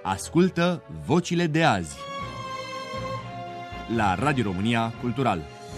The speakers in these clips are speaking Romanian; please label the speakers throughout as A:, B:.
A: Ascultă Vocile de azi la Radio România Cultural.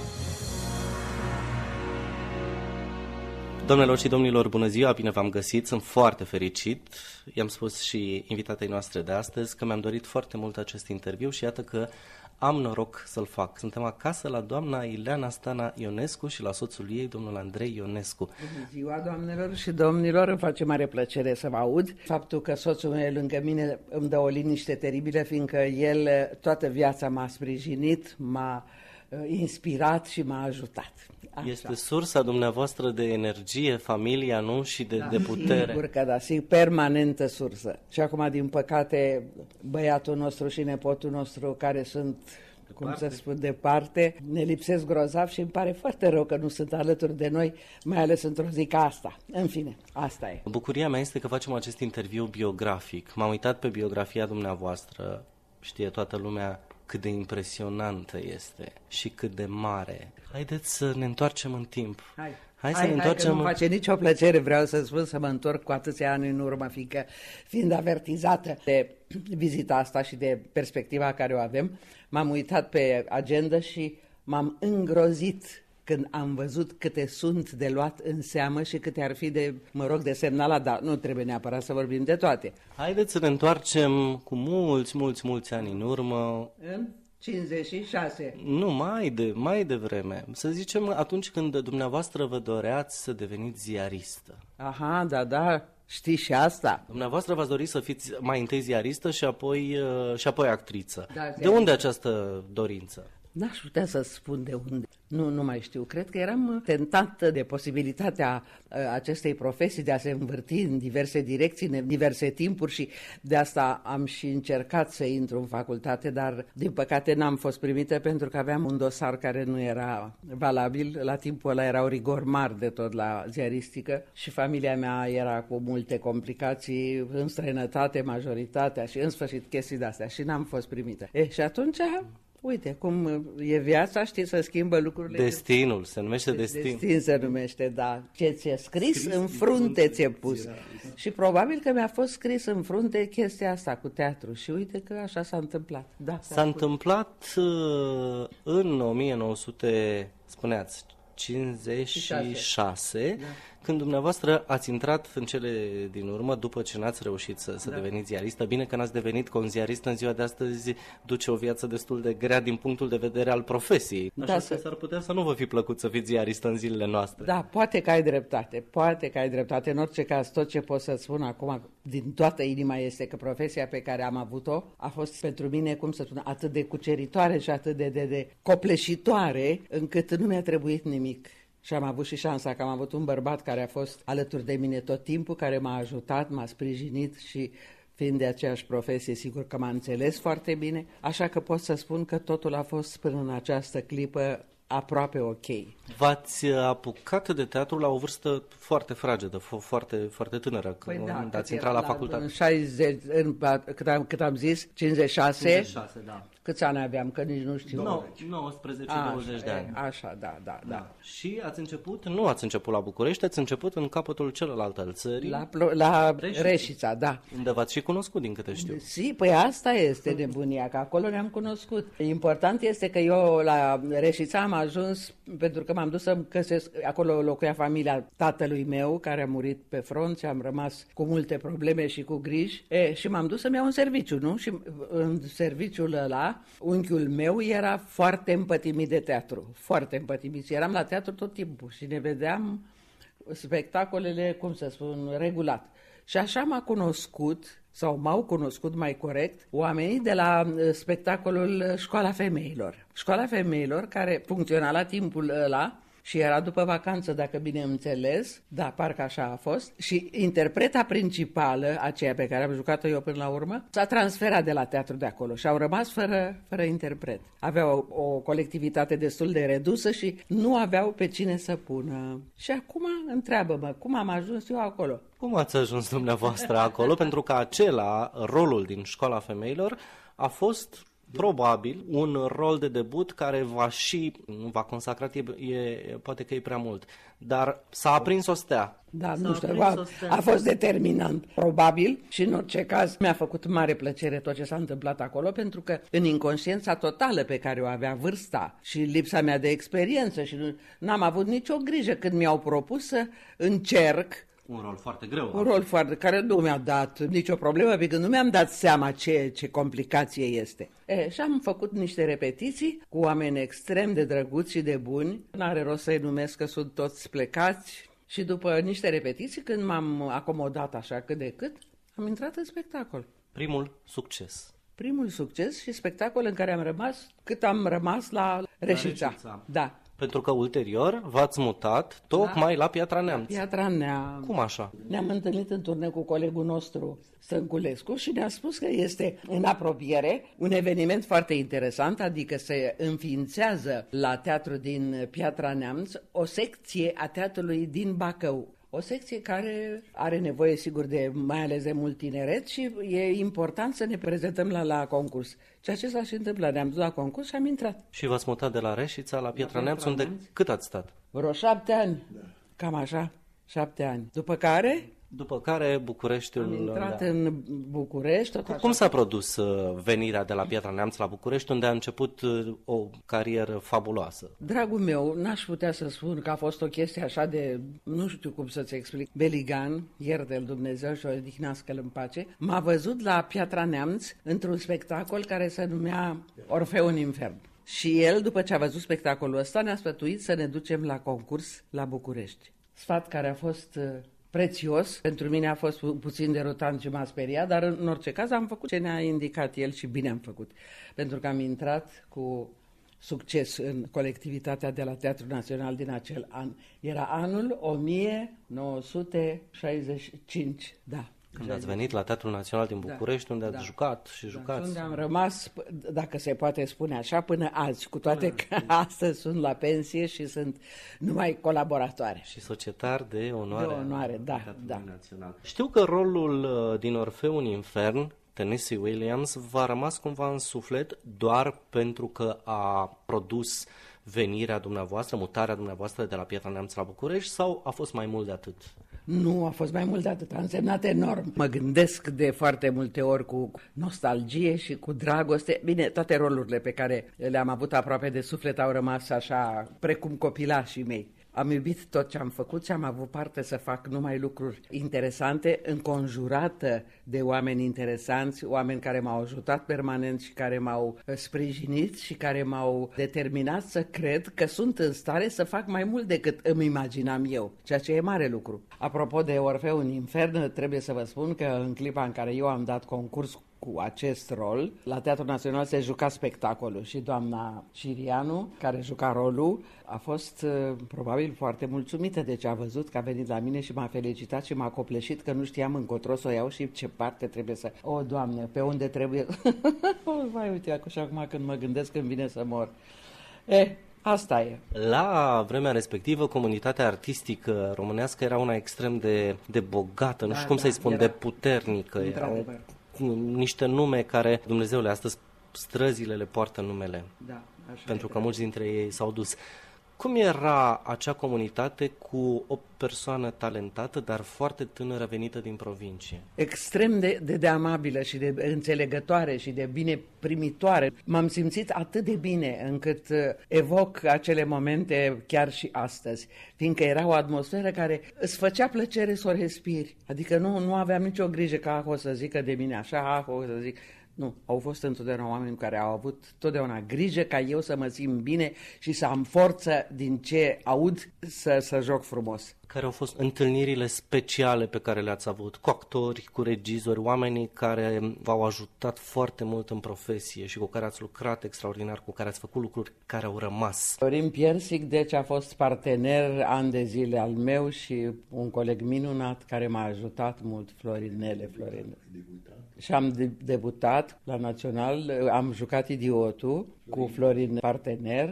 B: Doamnelor și domnilor, bună ziua, bine v-am găsit, sunt foarte fericit. I-am spus și invitatei noastre de astăzi că mi-am dorit foarte mult acest interviu și iată că am noroc să-l fac. Suntem acasă la doamna Ileana Stana Ionescu și la soțul ei, domnul Andrei Ionescu.
C: Bună ziua, doamnelor și domnilor, îmi face mare plăcere să vă aud. Faptul că soțul meu e lângă mine îmi dă o liniște teribilă, fiindcă el toată viața m-a sprijinit, m-a inspirat și m-a ajutat. Așa.
B: Este sursa dumneavoastră de energie, familia, nu? Și de putere.
C: Sigur că da, permanentă sursă. Și acum, din păcate, băiatul nostru și nepotul nostru, care sunt, să spun, departe, ne lipsesc grozav și îmi pare foarte rău că nu sunt alături de noi, mai ales într-o zi ca asta. În fine, asta e.
B: Bucuria mea este că facem acest interviu biografic. M-am uitat pe biografia dumneavoastră, știe toată lumea cât de impresionantă este și cât de mare. Haideți să ne întoarcem în timp. Hai să ne întoarcem.
C: Că nu face nicio plăcere, vreau să spun, să mă întorc cu atâția ani în urmă, fiind avertizată de vizita asta și de perspectiva care o avem, m-am uitat pe agenda și m-am îngrozit când am văzut câte sunt de luat în seamă și câte ar fi de semnalat, dar nu trebuie neapărat să vorbim de toate.
B: Haideți să ne întoarcem cu mulți ani în urmă.
C: În 56.
B: Nu, mai devreme. Să zicem atunci când dumneavoastră vă doreați să deveniți ziaristă.
C: Aha, da, știi și asta.
B: Dumneavoastră v-ați dorit să fiți mai întâi ziaristă și apoi actriță. Da, de unde această dorință?
C: N-aș putea să spun de unde. Nu mai știu. Cred că eram tentată de posibilitatea acestei profesii de a se învârti în diverse direcții, în diverse timpuri și de asta am și încercat să intru în facultate, dar din păcate n-am fost primită pentru că aveam un dosar care nu era valabil. La timpul ăla erau rigori mari de tot la ziaristică și familia mea era cu multe complicații în străinătate, majoritatea și în sfârșit chestii de-astea și n-am fost primită. Și atunci... Uite, cum e viața, știi, să schimbă lucrurile.
B: Destinul, se numește destin.
C: Destin se numește, da. Ce ți-e scris în frunte ți-e pus. Și probabil că mi-a fost scris în frunte chestia asta cu teatru. Și uite că așa s-a întâmplat. Da,
B: s-a întâmplat în 1900, spuneați, 56, da. Când dumneavoastră ați intrat în cele din urmă, după ce n-ați reușit să deveniți ziaristă. Bine că n-ați devenit, că un ziarist în ziua de astăzi duce o viață destul de grea din punctul de vedere al profesiei. Așa că s-ar putea să nu vă fi plăcut să fiți ziaristă în zilele noastre.
C: Da, poate că ai dreptate. În orice caz, tot ce pot să spun acum din toată inima este că profesia pe care am avut-o a fost pentru mine, atât de cuceritoare și atât de copleșitoare, încât nu mi-a trebuit nimic. Și am avut și șansa că am avut un bărbat care a fost alături de mine tot timpul, care m-a ajutat, m-a sprijinit și fiind de aceeași profesie, sigur că m-a înțeles foarte bine. Așa că pot să spun că totul a fost până în această clipă aproape ok.
B: V-ați apucat de teatru la o vârstă foarte fragedă, foarte tânără, când ați intrat la facultate.
C: În 60, cât am zis, 56,
B: 56, da.
C: Câți ani aveam, că nici nu știu.
B: 19-20 de ani.
C: Așa, da.
B: Și nu ați început la București, ați început în capătul celălalt al țării.
C: La Reșița, da.
B: Unde v-ați și cunoscut, din câte știu.
C: Păi asta este nebunia, că acolo ne-am cunoscut. Important este că eu la Reșița am ajuns pentru că m-am dus să-mi găsesc, acolo locuia familia tatălui meu, care a murit pe front și am rămas cu multe probleme și cu griji. Și m-am dus să-mi iau un serviciu, nu? Și în serviciul ăla, unchiul meu era foarte împătimit de teatru, foarte împătimit. Eram la teatru tot timpul și ne vedeam spectacolele, regulat. Și așa m-au cunoscut mai corect, oamenii de la spectacolul Școala Femeilor. Școala Femeilor, care funcționa la timpul ăla și era după vacanță, dacă bine înțeles, da, parcă așa a fost, și interpreta principală, aceea pe care am jucat-o eu până la urmă, s-a transferat de la teatru de acolo și au rămas fără interpret. Aveau o colectivitate destul de redusă și nu aveau pe cine să pună. Și acum întreabă-mă, cum am ajuns eu acolo?
B: Cum ați ajuns dumneavoastră acolo? Pentru că rolul din Școala Femeilor a fost probabil un rol de debut care nu va consacrat, poate că e prea mult, dar s-a aprins o stea.
C: Da, nu știu, a fost determinant, probabil, și în orice caz mi-a făcut mare plăcere tot ce s-a întâmplat acolo, pentru că în inconștiența totală pe care o avea vârsta și lipsa mea de experiență și n-am avut nicio grijă când mi-au propus să încerc
B: un rol foarte greu.
C: Un rol foarte, care nu mi-a dat nicio problemă, pentru că nu mi-am dat seama ce complicație este. Și am făcut niște repetiții cu oameni extrem de drăguți și de buni. N-are rost să-i numesc că sunt toți plecați. Și după niște repetiții, când m-am acomodat așa cât de cât, am intrat în spectacol. Primul succes și spectacol în care am rămas, cât am rămas la Reșița. Da.
B: Pentru că ulterior v-ați mutat tocmai la Piatra Neamț.
C: Piatra Neamț.
B: Cum așa?
C: Ne-am întâlnit în turneu cu colegul nostru, Stănculescu, și ne-a spus că este în apropiere un eveniment foarte interesant, adică se înființează la teatru din Piatra Neamț o secție a teatrului din Bacău. O secție care are nevoie, sigur, mai ales de mult tineret și e important să ne prezentăm la concurs. Ceea ce s-a și întâmplat. Ne-am dus la concurs și am intrat.
B: Și v-ați mutat de la Reșița la Piatra Neamț, unde cât ați stat?
C: Vreo 7 ani. Da. Cam așa, 7 ani. După care Bucureștiul... Am intrat în București.
B: Cum s-a produs venirea de la Piatra Neamț la București, unde a început o carieră fabuloasă?
C: Dragul meu, n-aș putea să spun că a fost o chestie așa de, nu știu cum să-ți explic, beligan, ierte-l Dumnezeu și o odihnească-l în pace, m-a văzut la Piatra Neamț într-un spectacol care se numea Orfeu în Infern. Și el, după ce a văzut spectacolul ăsta, ne-a sfătuit să ne ducem la concurs la București. Sfat care a fost prețios, pentru mine a fost puțin derutant și m-a speriat, dar în orice caz am făcut ce ne-a indicat el și bine am făcut, pentru că am intrat cu succes în colectivitatea de la Teatrul Național din acel an. Era anul 1965, da.
B: Când ați venit la Teatrul Național din București, unde ați jucat și jucați.
C: Unde am rămas, dacă se poate spune așa, până azi, cu toate că astăzi sunt la pensie și sunt numai colaboratoare.
B: Și societar de onoare.
C: De onoare, da.
B: Național. Știu că rolul din Orfeu în Infern, Tennessee Williams, v-a rămas cumva în suflet doar pentru că a produs venirea dumneavoastră, mutarea dumneavoastră de la Piatra Neamț la București, sau a fost mai mult de atât?
C: Nu, a fost mai mult de atât, a însemnat enorm. Mă gândesc de foarte multe ori cu nostalgie și cu dragoste. Bine, toate rolurile pe care le-am avut aproape de suflet au rămas așa, precum copilașii mei. Am iubit tot ce am făcut și am avut parte să fac numai lucruri interesante, înconjurată de oameni interesanți, oameni care m-au ajutat permanent și care m-au sprijinit și care m-au determinat să cred că sunt în stare să fac mai mult decât îmi imaginam eu, ceea ce e mare lucru. Apropo de Orfeu în Infern, trebuie să vă spun că în clipa în care eu am dat concurs cu acest rol, la Teatrul Național se juca spectacolul și doamna Cirianu, care juca rolul, a fost probabil foarte mulțumită de ce a văzut, că a venit la mine și m-a felicitat și m-a copleșit, că nu știam încotro să o iau și ce parte trebuie să... O, Doamne, pe unde trebuie... Vai, uite, acum când mă gândesc când vine să mor. Asta e.
B: La vremea respectivă, comunitatea artistică românească era una extrem de bogată, nu știu cum să-i spun, de puternică. Niște nume care, Dumnezeule, astăzi străzile le poartă numele, pentru că mulți dintre ei s-au dus. Cum era acea comunitate cu o persoană talentată, dar foarte tânără, venită din provincie?
C: Extrem de amabilă și de înțelegătoare și de bine primitoare. M-am simțit atât de bine încât evoc acele momente chiar și astăzi, fiindcă era o atmosferă care îți făcea plăcere să o respiri. Adică nu aveam nicio grijă că o să zică de mine așa, o să zic... Nu, au fost întotdeauna oameni care au avut totdeauna grijă ca eu să mă simt bine și să am forță din ce aud să joc frumos.
B: Care au fost întâlnirile speciale pe care le-ați avut cu actori, cu regizori, oamenii care v-au ajutat foarte mult în profesie și cu care ați lucrat extraordinar, cu care ați făcut lucruri care au rămas?
C: Florin Piersic, deci, a fost partener ani de zile al meu și un coleg minunat care m-a ajutat mult, Florin. Și am debutat la Național, am jucat Idiotul cu Florin partener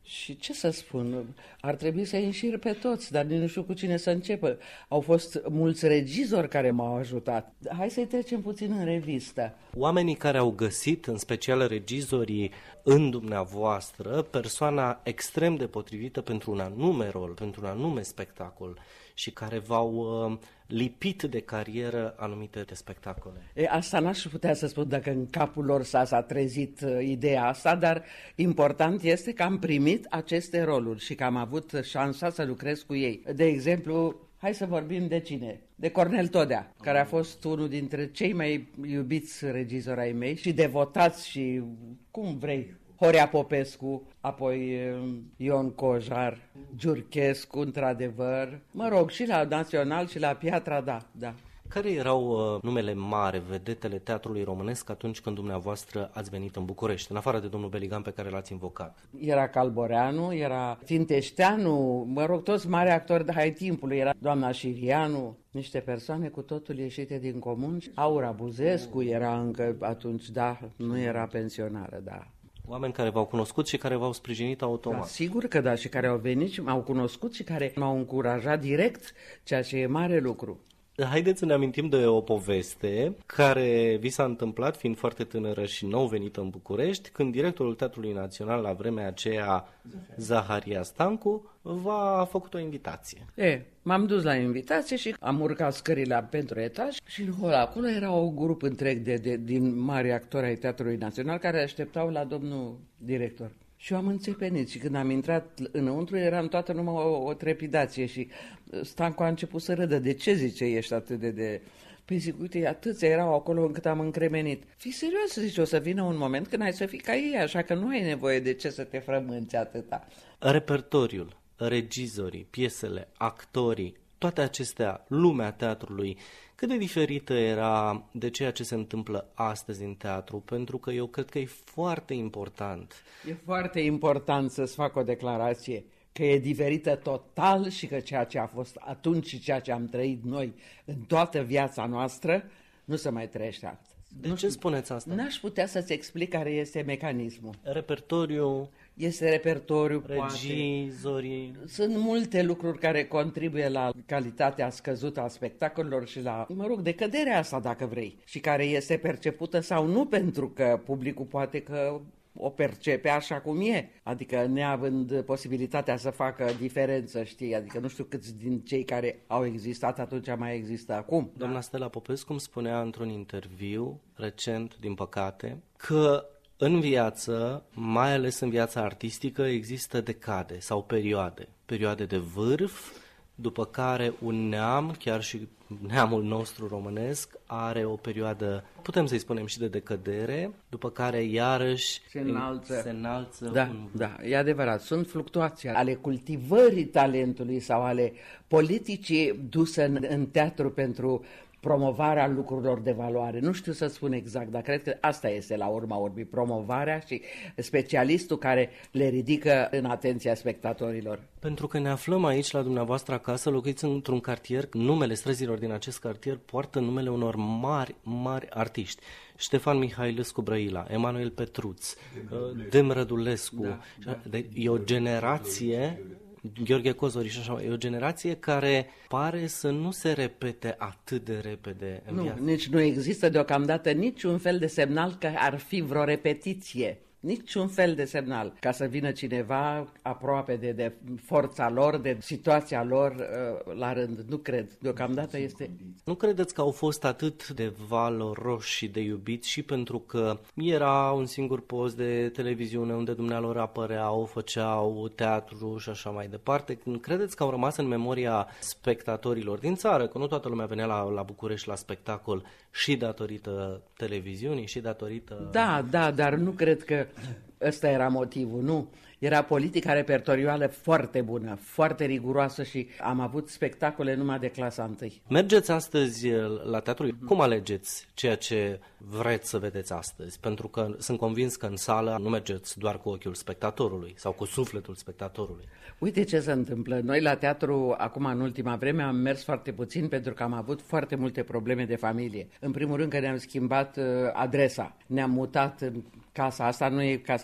C: Și ce să spun, ar trebui să-i înșir pe toți, dar nici nu știu cu cine să începă. Au fost mulți regizori care m-au ajutat. Hai să-i trecem puțin în revistă.
B: Oamenii care au găsit, în special regizorii, în dumneavoastră, persoana extrem de potrivită pentru un anume rol, pentru un anume spectacol și care v-au lipit de carieră anumite de spectacole.
C: Asta n-aș putea să spun dacă în capul lor s-a trezit ideea asta, dar important este că am primit aceste roluri și că am avut șansa să lucrez cu ei. De exemplu, hai să vorbim de cine? De Cornel Todea, care a fost unul dintre cei mai iubiți regizori ai mei și devotați și cum vrei. Horea Popescu, apoi Ion Cojar, Giurchescu, într-adevăr. Mă rog, și la Național și la Piatra, da.
B: Care erau numele mari, vedetele teatrului românesc atunci când dumneavoastră ați venit în București, în afară de domnul Beligan pe care l-ați invocat?
C: Era Calboreanu, era Finteșteanu, mă rog, toți mari actori de hai timpului, era doamna Șirianu, niște persoane cu totul ieșite din comun. Aura Buzescu era încă atunci, da, nu era pensionară, da.
B: Oameni care v-au cunoscut și care v-au sprijinit automat.
C: Da, sigur că da, și care au venit și m-au cunoscut și care m-au încurajat direct, ceea ce e mare lucru.
B: Haideți să ne amintim de o poveste care vi s-a întâmplat fiind foarte tânără și nou venită în București, când directorul Teatrului Național la vremea aceea, Zaharia Stancu, v-a făcut o invitație.
C: M-am dus la invitație și am urcat scările pentru etaj și în hol acolo era un grup întreg din mari actori ai Teatrului Național care așteptau la domnul director. Și eu am înțepenit și când am intrat înăuntru eram toată numai o trepidație și Stancu a început să râdă. De ce, zice, ești atât de... Păi zic, uite, atâția erau acolo încât am încremenit. Fii serios, zice, o să vină un moment când ai să fii ca ei, așa că nu ai nevoie de ce să te frămânți atâta.
B: Repertoriul, regizorii, piesele, actorii, toate acestea, lumea teatrului, cât de diferită era de ceea ce se întâmplă astăzi în teatru? Pentru că eu cred că e foarte important.
C: E foarte important să-ți fac o declarație că e diferită total și că ceea ce a fost atunci și ceea ce am trăit noi în toată viața noastră nu se mai trăiește astăzi.
B: De ce spuneți asta?
C: N-aș putea să-ți explic care este mecanismul.
B: Repertoriu,
C: este repertoriu,
B: regizorii.
C: Poate. Sunt multe lucruri care contribuie la calitatea scăzută a spectacolelor și la, decăderea asta, dacă vrei, și care este percepută sau nu, pentru că publicul poate că o percepe așa cum e, adică neavând posibilitatea să facă diferență, știi, adică nu știu câți din cei care au existat atunci mai există acum.
B: Doamna Stella Popescu îmi spunea într-un interviu recent, din păcate, că în viață, mai ales în viața artistică, există decade sau perioade de vârf, după care un neam, chiar și neamul nostru românesc, are o perioadă, putem să-i spunem și de decădere, după care iarăși se înalță.
C: Da, e adevărat. Sunt fluctuații ale cultivării talentului sau ale politicii duse în teatru pentru promovarea lucrurilor de valoare. Nu știu să spun exact, dar cred că asta este la urma urmei, promovarea și specialistul care le ridică în atenția spectatorilor.
B: Pentru că ne aflăm aici la dumneavoastră acasă, locuiți într-un cartier, numele străzilor din acest cartier poartă numele unor mari artiști. Ștefan Mihailescu Brăila, Emanuel Petruț, Dem Rădulescu. Da. E o generație... Gheorghe Cozori și așa, e o generație care pare să nu se repete atât de repede în viață.
C: Nici nu există deocamdată niciun fel de semnal că ar fi vreo repetiție. Niciun fel de semnal ca să vină cineva aproape de forța lor, de situația lor la rând. Nu cred. Deocamdată este...
B: Nu credeți că au fost atât de valoroși și de iubiți și pentru că era un singur post de televiziune unde dumnealor apăreau, făceau teatru și așa mai departe? Credeți că au rămas în memoria spectatorilor din țară, că nu toată lumea venea la București la spectacol și datorită televiziunii și datorită...
C: Da, dar nu cred că ăsta era motivul, nu. Era politica repertorială foarte bună, foarte riguroasă și am avut spectacole numai de clasa 1.
B: Mergeți astăzi la teatru? Cum alegeți ceea ce vreți să vedeți astăzi? Pentru că sunt convins că în sală nu mergeți doar cu ochiul spectatorului sau cu sufletul spectatorului.
C: Uite ce se întâmplă. Noi la teatru, acum în ultima vreme, am mers foarte puțin pentru că am avut foarte multe probleme de familie. În primul rând că ne-am schimbat adresa. Ne-am mutat în casa asta, nu e casa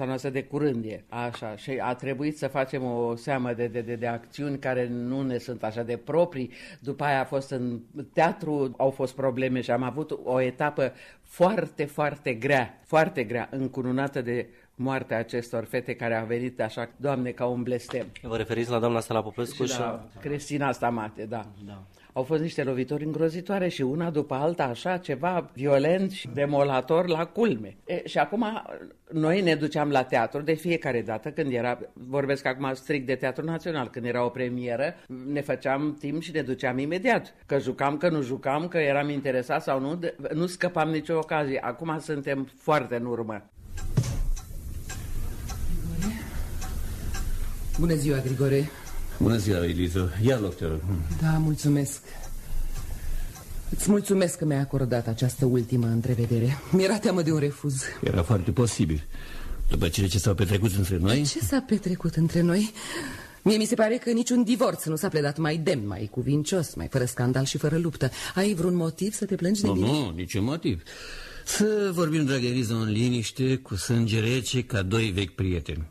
C: viața noastră de curândie. Așa, și a trebuit să facem o seamă de acțiuni care nu ne sunt așa de proprii. După aia a fost în teatru, au fost probleme și am avut o etapă foarte, foarte grea, încununată de moartea acestor fete care a venit așa, Doamne, ca un blestem.
B: Vă referiți la doamna Stella Popescu
C: și la Cristina Stamate, da. Au fost niște lovituri îngrozitoare și una după alta, așa, ceva violent și demolator la culme. Și acum noi ne duceam la teatru de fiecare dată când era, vorbesc acum strict de Teatru Național, când era o premieră, ne făceam timp și ne duceam imediat. Că jucam, că nu jucam, că eram interesat sau nu, nu scăpam nicio ocazie. Acum suntem foarte în urmă.
D: Bună ziua, Grigore.
E: Bună ziua, Elizo. Ia loc, te rog.
D: Da, mulțumesc. Îți mulțumesc că mi-ai acordat această ultimă întrevedere. Mi-era teamă de un refuz.
E: Era foarte posibil. După cele ce s-au petrecut între noi...
D: Ce s-a petrecut între noi? Mie mi se pare că niciun divorț nu s-a pledat mai demn, mai cuvincios, mai fără scandal și fără luptă. Ai vreun motiv să te plângi de mine?
E: Nu, niciun motiv. Să vorbim, dragă Elizo, în liniște, cu sânge rece, ca doi vechi prieteni.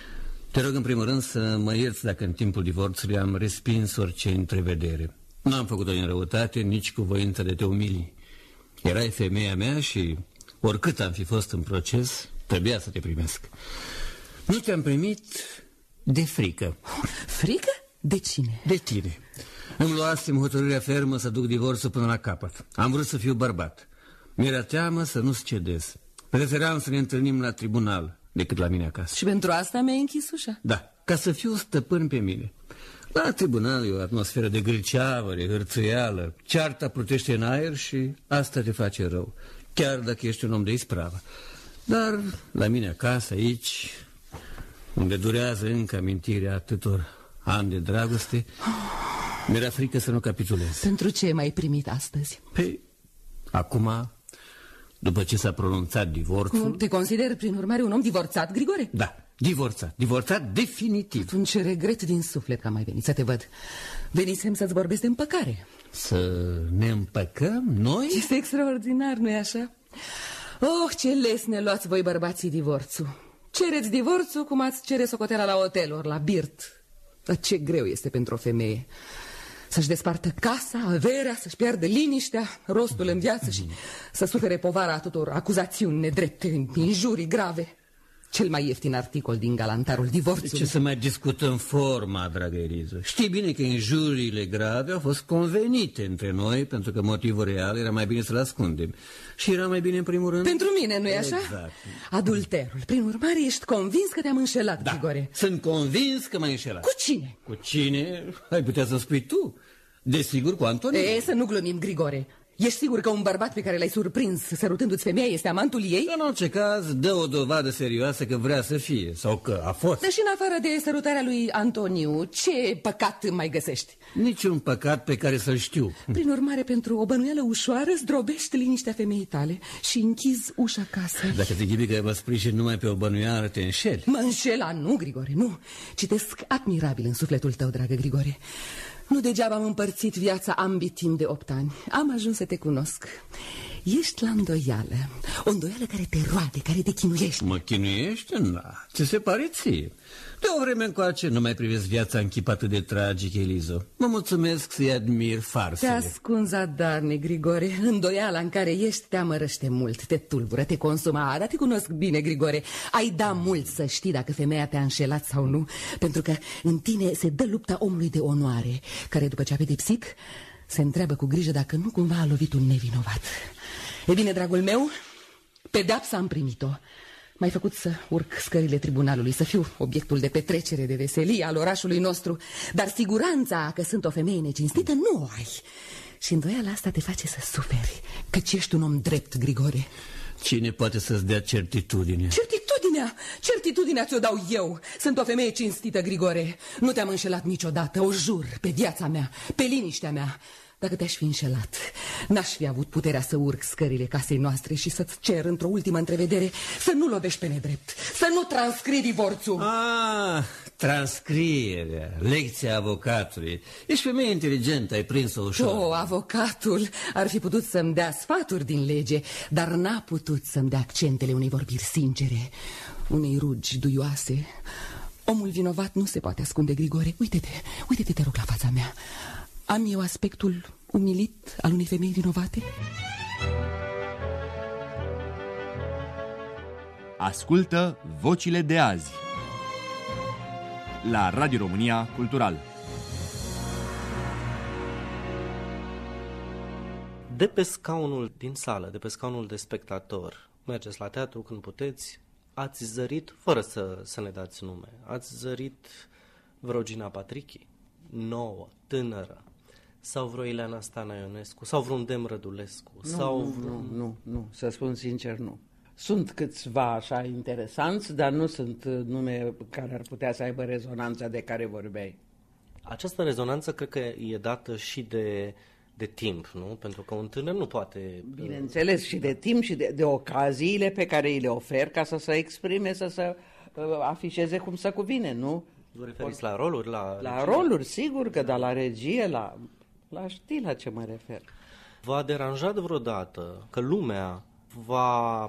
E: Te rog în primul rând să mă ierți dacă în timpul divorțului am respins orice întrevedere. N-am făcut-o în răutate, nici cu voință de te umili. Erai femeia mea și oricât am fi fost în proces, trebuia să te primesc. Nu te-am primit de frică.
D: Frică? De cine?
E: De tine. Îmi luasem hotărârea fermă să duc divorțul până la capăt. Am vrut să fiu bărbat. Mi-era teamă să nu-ți cedez. Preferam să ne întâlnim la tribunal decât la mine acasă.
D: Și pentru asta mi-ai închis ușa?
E: Da, ca să fiu stăpân pe mine. La tribunal e o atmosferă de gâlceavă, de hârțuială. Cearta plutește în aer și asta te face rău, chiar dacă ești un om de ispravă. Dar la mine acasă, aici, unde durează încă amintirea atâtor ani de dragoste, mi-era frică să nu capitulez.
D: Pentru ce m-ai primit astăzi?
E: Păi, acum, după ce s-a pronunțat divorțul...
D: Te consider, prin urmare, un om divorțat, Grigore?
E: Da, divorțat definitiv.
D: Atunci regret din suflet că am mai venit să te văd. Venisem să-ți vorbesc de împăcare.
E: Să ne împăcăm noi?
D: Este extraordinar, nu-i așa? Oh, ce lesne luați voi, bărbații, divorțul. Cereți divorțul cum ați cere socoteala la hotel ori la birt. Dar ce greu este pentru o femeie să-și despartă casa, averea, să-și piardă liniștea, rostul în viață și să sufere povara atâtor acuzațiuni nedrepte, injurii grave. Cel mai ieftin articol din galantarul divorțului.
E: Ce să mai discutăm forma, dragă Elizo? Știi bine că injuriile grave au fost convenite între noi, pentru că motivul real era mai bine să-l ascundem. Și era mai bine în primul rând...
D: Pentru mine, nu-i așa?
E: Exact.
D: Adulterul. Prin urmare, ești convins că te-am înșelat,
E: da,
D: Grigore?
E: Sunt convins că m-ai înșelat.
D: Cu cine?
E: Cu cine? Ai putea să spui tu. Desigur, cu Antonie.
D: Să nu glumim, Grigore. Ești sigur că un bărbat pe care l-ai surprins sărutându-ți femeia este amantul ei?
E: În orice caz, dă o dovadă serioasă că vrea să fie, sau că a fost.
D: Deși în afară de sărutarea lui Antoniu, ce păcat mai găsești?
E: Niciun păcat pe care să-l știu.
D: Prin urmare, pentru o bănuială ușoară, zdrobești liniștea femeii tale și închizi ușa casei.
E: Dacă te ghibi că vă sprijin numai pe o bănuială, te înșeli.
D: Mă înșela, nu, Grigore, nu. Citesc admirabil în sufletul tău, dragă Grigore. Nu degeaba am împărțit viața ambii timp de 8 ani. Am ajuns să te cunosc. Ești la îndoială. O îndoială care te roade, care te chinuiește.
E: Mă chinuiește? Na, ce se pare ție? De o vreme încoace nu mai privesc viața în chip atât de tragic, Elizo. Mă mulțumesc să-i admir farsele.
D: Te ascunzi zadarnic, Grigore. Îndoiala în care ești te amărăște mult, te tulbură, te consumă. Dar te cunosc bine, Grigore. Ai da mult să știi dacă femeia te-a înșelat sau nu, pentru că în tine se dă lupta omului de onoare, care după ce a pedepsit se întreabă cu grijă dacă nu cumva a lovit un nevinovat. E bine, dragul meu, pedeapsa am primit-o. M-ai făcut să urc scările tribunalului, să fiu obiectul de petrecere, de veselie al orașului nostru. Dar siguranța că sunt o femeie necinstită nu o ai. Și îndoiala asta te face să suferi, căci ești un om drept, Grigore.
E: Cine poate să-ți dea certitudine?
D: Certitudinea ți-o dau eu. Sunt o femeie cinstită, Grigore. Nu te-am înșelat niciodată, o jur, pe viața mea, pe liniștea mea. Dacă te-aș fi înșelat, n-aș fi avut puterea să urc scările casei noastre și să-ți cer într-o ultimă întrevedere să nu lovești pe nedrept, să nu transcrii divorțul.
E: Transcrierea, lecția avocatului. Ești femeie inteligentă, ai prins-o ușor.
D: Avocatul ar fi putut să-mi dea sfaturi din lege, dar n-a putut să-mi dea accentele unei vorbiri sincere. unei rugi duioase. Omul vinovat nu se poate ascunde, Grigore. Uite-te, te rog, la fața mea. Am eu aspectul umilit al unei femei vinovate?
A: Ascultă Vocile de azi la Radio România Cultural.
B: De pe scaunul din sală, de pe scaunul de spectator, mergeți la teatru când puteți, ați zărit, fără să ne dați nume, ați zărit vreo Gina Patrichi, nouă, tânără, sau vreo Ileana Stana Ionescu, sau vreun Dem Rădulescu,
C: Nu, să spun sincer, nu. Sunt câțiva așa interesanți, dar nu sunt nume care ar putea să aibă rezonanța de care vorbeai.
B: Această rezonanță cred că e dată și de timp, nu? Pentru că un tânăr nu poate...
C: Bineînțeles, și de timp și de ocaziile pe care îi le ofer ca să se exprime, să se afișeze cum se cuvine, nu?
B: Vă referiți la roluri?
C: La roluri, sigur că, dar la regie, știi la ce mă refer.
B: V-a deranjat vreodată că lumea v-a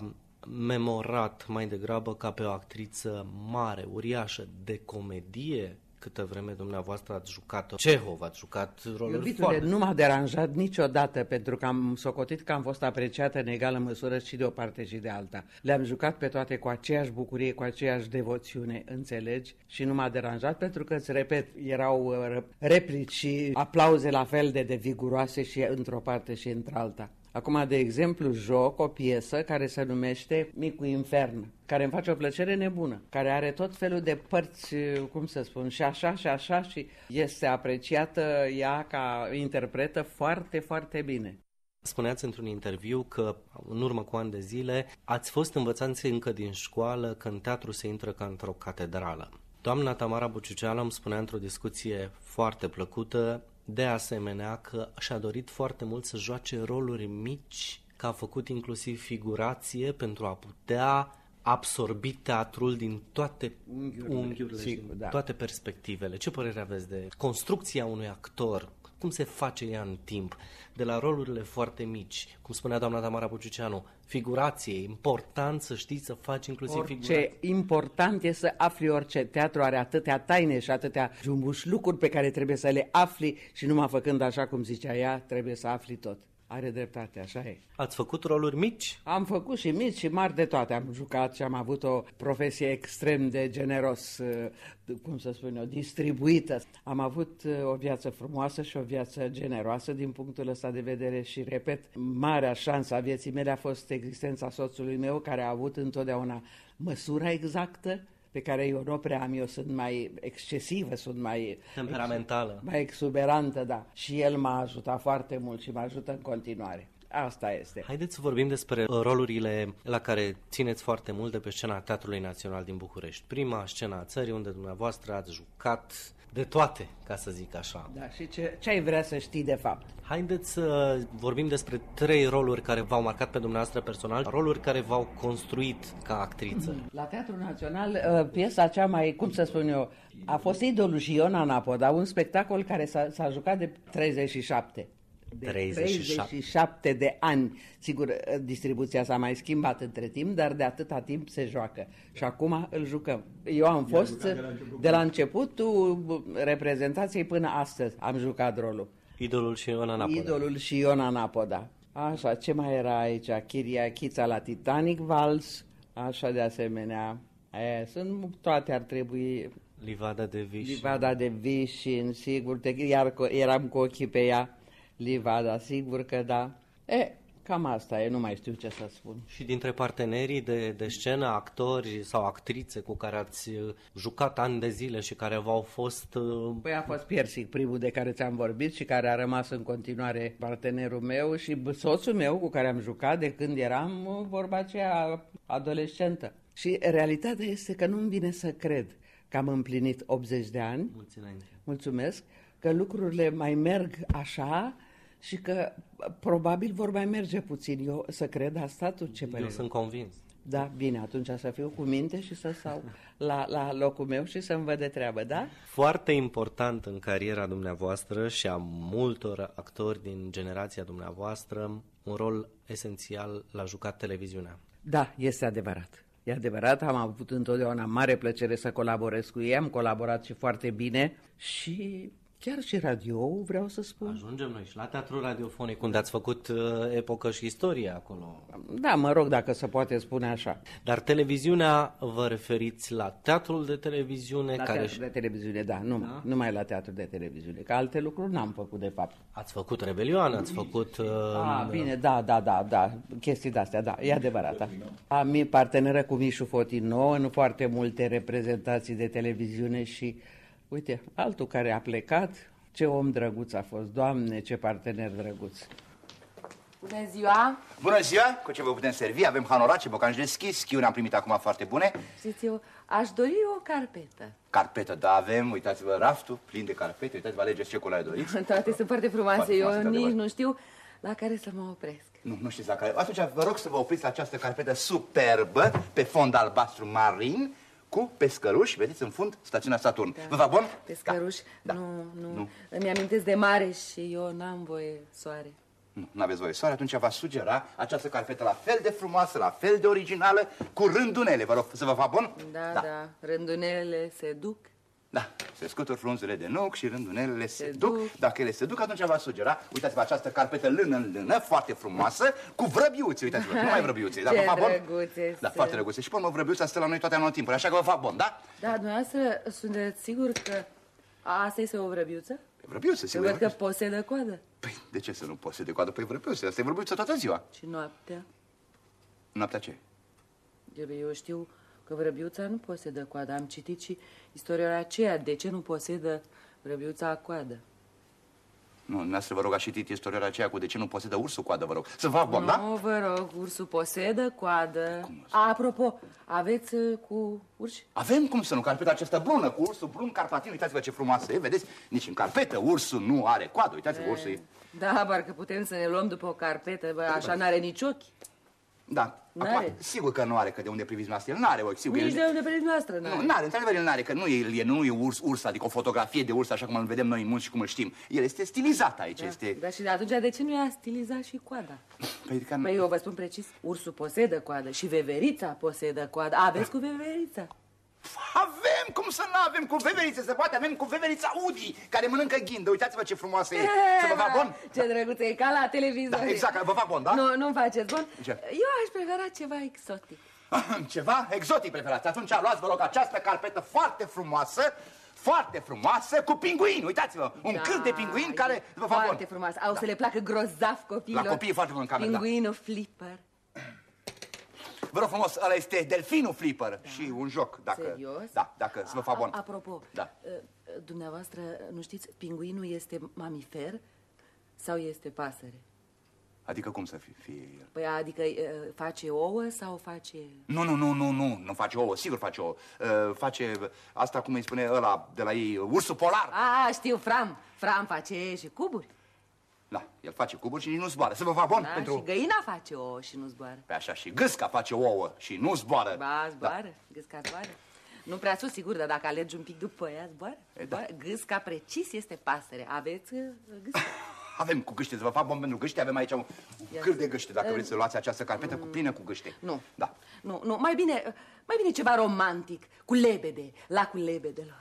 B: memorat mai degrabă ca pe o actriță mare, uriașă, de comedie? Câtă vreme dumneavoastră ați jucat Cehov, ați jucat roluri
C: Iubitule,
B: foarte...
C: nu m-a deranjat niciodată, pentru că am socotit că am fost apreciată în egală măsură și de o parte și de alta. Le-am jucat pe toate cu aceeași bucurie, cu aceeași devoțiune, înțelegi? Și nu m-a deranjat pentru că, îți repet, erau replici și aplauze la fel de viguroase și într-o parte și într-alta. Acum, de exemplu, joc o piesă care se numește Micul Infern, care îmi face o plăcere nebună, care are tot felul de părți, cum să spun, și așa, și este apreciată ea ca interpretă foarte, foarte bine.
B: Spuneați într-un interviu că în urmă cu ani de zile ați fost învățați încă din școală că în teatru se intră ca într-o catedrală. Doamna Tamara Buciuceală îmi spunea într-o discuție foarte plăcută, de asemenea, că și-a dorit foarte mult să joace roluri mici, că a făcut inclusiv figurație pentru a putea absorbi teatrul din toate unghiurile,
C: sigur, da.
B: toate perspectivele. Ce părere aveți de construcția unui actor? Cum se face ea în timp? De la rolurile foarte mici, cum spunea doamna Tamara Buciuceanu, figurație, important să știi să faci inclusiv figurație.
C: Important e să afli orice. Teatru are atâtea taine și atâtea jumbușlucuri pe care trebuie să le afli și numai făcând așa cum zicea ea, trebuie să afli tot. Are dreptate, așa e.
B: Ați făcut roluri mici?
C: Am făcut și mici și mari de toate. Am jucat și am avut o profesie extrem de generos, cum să spun eu, distribuită. Am avut o viață frumoasă și o viață generoasă din punctul ăsta de vedere și, repet, marea șansă a vieții mele a fost existența soțului meu, care a avut întotdeauna măsura exactă, pe care eu nu prea am, eu sunt mai excesivă, sunt mai...
B: Temperamentală.
C: Mai exuberantă, da. Și el m-a ajutat foarte mult și mă ajută în continuare. Asta este.
B: Haideți să vorbim despre rolurile la care țineți foarte mult de pe scena Teatrului Național din București. Prima scena a țării unde dumneavoastră ați jucat de toate, ca să zic așa.
C: Da, și ce ai vrea să știi de fapt?
B: Haideți să vorbim despre 3 roluri care v-au marcat pe dumneavoastră personal, roluri care v-au construit ca actriță.
C: La Teatrul Național, piesa cea mai, cum să spun eu, a fost Idolul și Iona Napoda, un spectacol care s-a jucat de 37. De 37 de ani. Sigur, distribuția s-a mai schimbat între timp, dar de atâta timp se joacă. Și acum îl jucăm. Eu am fost de la începutul reprezentației până astăzi. Am jucat rolul.
B: Idolul și Iona Napoda.
C: Idolul și Iona Napoda. Așa, ce mai era aici? Chiriachița la Titanic Vals. Așa, de asemenea. Sunt toate, ar trebui...
B: Livada de Vișin.
C: Livada de Vișin, sigur. Iar eram cu ochii pe ea. Livada, sigur că da. Cam asta e, nu mai știu ce să spun.
B: Și dintre partenerii de scenă, actori sau actrițe cu care ați jucat ani de zile și care v-au fost...
C: Păi a fost Piersic, primul de care ți-am vorbit și care a rămas în continuare partenerul meu și soțul meu cu care am jucat de când eram, vorba aceea, adolescentă. Și realitatea este că nu-mi vine să cred că am împlinit 80 de ani. Mulțumesc. Că lucrurile mai merg așa și că probabil vor mai merge puțin. Eu să cred asta, tu ce părere?
B: Eu sunt convins.
C: Da, bine, atunci să fiu cu minte și să stau la locul meu și să-mi văd de treabă, da?
B: Foarte important în cariera dumneavoastră și a multor actori din generația dumneavoastră, un rol esențial l-a jucat televiziunea.
C: Da, este adevărat. E adevărat, am avut întotdeauna mare plăcere să colaborez cu ei, am colaborat și foarte bine și chiar și radio, vreau să spun.
B: Ajungem noi și la teatru radiofonic, unde ați făcut epocă și istorie acolo.
C: Da, mă rog, dacă se poate spune așa.
B: Dar televiziunea, vă referiți la teatrul de televiziune?
C: La teatru de televiziune, da, numai la teatru de televiziune, că alte lucruri n-am făcut de fapt.
B: Ați făcut Rebelion, ați făcut...
C: Bine, da, chestii de-astea, da, e adevărat. Da. Am parteneră cu Mișu Fotino în foarte multe reprezentații de televiziune și, uite, altul care a plecat, ce om drăguț a fost, Doamne, ce partener drăguț.
F: Bună ziua!
G: Bună ziua! Cu ce vă putem servi? Avem hanorace, bocanci deschis, schiuri am primit acum foarte bune.
F: Știți, eu aș dori o carpetă.
G: Carpetă, da, avem, uitați-vă, raftul plin de carpete, uitați-vă, alegeți ce culoare doriți.
F: Toate sunt foarte frumoase,
G: Foarte frumoase,
F: eu nici
G: adevărat.
F: nu știu la care să mă opresc.
G: Nu știți la care. Atunci vă rog să vă opriți la această carpetă superbă, pe fond albastru marin, cu pescăruși, vedeți, în fund, stațiunea Saturn.
F: Da.
G: Vă va bun?
F: Pescăruși?
G: Da.
F: Nu. Îmi amintesc de mare și eu n-am voie soare.
G: Nu aveți voie soare, atunci v-aș sugera această carpetă la fel de frumoasă, la fel de originală, cu rândunele. Vă rog să vă va bun?
F: Da, rândunelele se duc.
G: Da, se scutură frunzele de nuc și rândunelele se duc. Dacă ele se duc, atunci v-aș sugera, uitați-vă această carpetă lână în lână, foarte frumoasă, cu vrăbiuțe, uitați-vă, numai vrăbiuțe. Da,
F: Ce
G: vă fac bun?
F: drăguțe
G: Da,
F: sunt.
G: foarte drăguțe. Și până vrăbiuța stă la noi toate anotimpuri, așa că vă fac bun, da?
F: Da, dumneavoastră sunteți sigur că asta este o vrăbiuță?
G: Vrăbiuță,
F: Eu
G: sigur.
F: văd că posedă coadă.
G: Păi, de ce să nu poți să de coadă? Păi vrăbiuță, asta e vrăbiuță toată ziua.
F: Și noaptea?
G: Noaptea ce?
F: Eu știu că vrăbiuța nu posedă coadă. Am citit și istoria aceea. De ce nu posedă vrăbiuța coadă?
G: Nu, dumneavoastră vă rog, a citit istoria aceea cu de ce nu posedă ursul coadă, vă rog. Să vă fac bun, da?
F: Nu, vă rog, ursul posedă coadă. Apropo, aveți cu urși?
G: Avem cum să nu, carpeta aceasta brună, cu ursul brun carpatin, uitați-vă ce frumoasă e, vedeți? Nici în carpetă ursul nu are coadă, uitați-vă, ursul e...
F: Da, parcă putem să ne luăm după o carpetă, bă, așa n-are nici ochi.
G: Da,
F: N-are.
G: acum, sigur că nu are, că de unde priviți noastră, el n-are ochi, sigur.
F: Nici
G: El...
F: de unde pe noastră n-are.
G: Nu, n-are, într-adevăr el n-are, că nu e urs, adică o fotografie de urs, așa cum îl vedem noi în munți și cum îl știm. El este stilizat aici, este...
F: Dar și de atunci de ce nu i-a stilizat și coada? Păi eu vă spun precis, ursul posedă coadă și veverița posedă coadă. Aveți cu veverița?
G: Avem, cum să nu avem cu veveriță, se poate, avem cu veverița Udi, care mănâncă ghindă, uitați-vă ce frumoasă e. Să vă fac bun?
F: Ce drăguț e, ca la televizor.
G: Da, exact, vă fac bun, da?
F: Nu faceți bun?
G: Ce?
F: Eu aș prefera ceva exotic.
G: Ceva exotic preferați. Atunci luați, vă rog, această carpetă foarte frumoasă, cu pinguini. Uitați-vă, un câr de pinguini care vă fac bun.
F: Foarte frumoasă. Au să le placă grozav copiilor.
G: La copii e foarte bun în cameră, da.
F: Pinguinul Flipper.
G: Vă rog frumos, ăla este delfinul Flipper și un joc, dacă...
F: Serios?
G: Da, dacă să vă fac bun.
F: Apropo,
G: Da.
F: dumneavoastră, nu știți, pinguinul este mamifer sau este pasăre?
G: Adică cum să fie el?
F: Păi adică face ouă sau face...
G: Nu face ouă, sigur face ouă. Face asta, cum îi spune ăla de la ei, ursul polar.
F: Știu, Fram. Fram face și cuburi.
G: Da, el face cuburi și nici nu zboară. Să vă fac bun
F: Da,
G: pentru...
F: și găina face ouă și nu zboară.
G: Pe așa, și gâsca face ouă și nu zboară.
F: Ba, zboară, gâsca zboară. Nu prea sunt sigur, dar dacă alegi un pic după ea, zboară.
G: Da.
F: Gâsca precis este pasăre. Aveți gâsca?
G: Avem cu gâște, să vă fac bun pentru gâște. Avem aici un câr de gâște, dacă vreți să luați această carpetă cu plină cu gâște.
F: Nu.
G: Da.
F: Nu, mai bine ceva romantic, cu lebede, lacul lebedelor.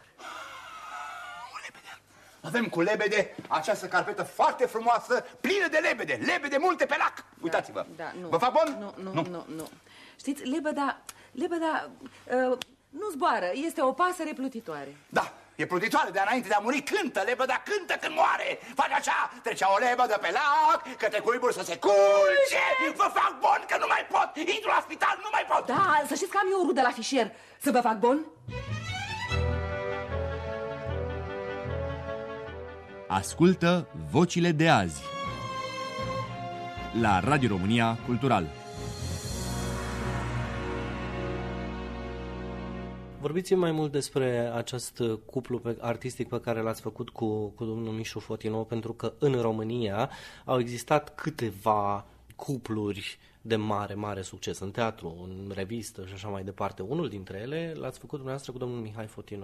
G: Avem cu lebede această carpetă foarte frumoasă, plină de lebede. Lebede multe pe lac. Uitați-vă.
F: Da, nu.
G: Vă fac bun?
F: Nu. Știți, lebeda nu zboară, este o pasăre plutitoare.
G: Da, e plutitoare, de înainte de a muri cântă, lebăda cântă când moare. Face așa, trecea o lebădă pe lac, către cuiburi să se culce. Vă fac bun că nu mai pot, intru la spital, nu mai pot.
F: Da, să știți că am eu o rudă la fișier. Să vă fac bun?
A: Ascultă Vocile de azi la Radio România Cultural.
B: Vorbiți-mi mai mult despre acest cuplu artistic pe care l-ați făcut cu domnul Mișu Fotino, pentru că în România au existat câteva cupluri de mare succes în teatru, în revistă și așa mai departe. Unul dintre ele l-ați făcut dumneavoastră cu domnul Mihai Fotino.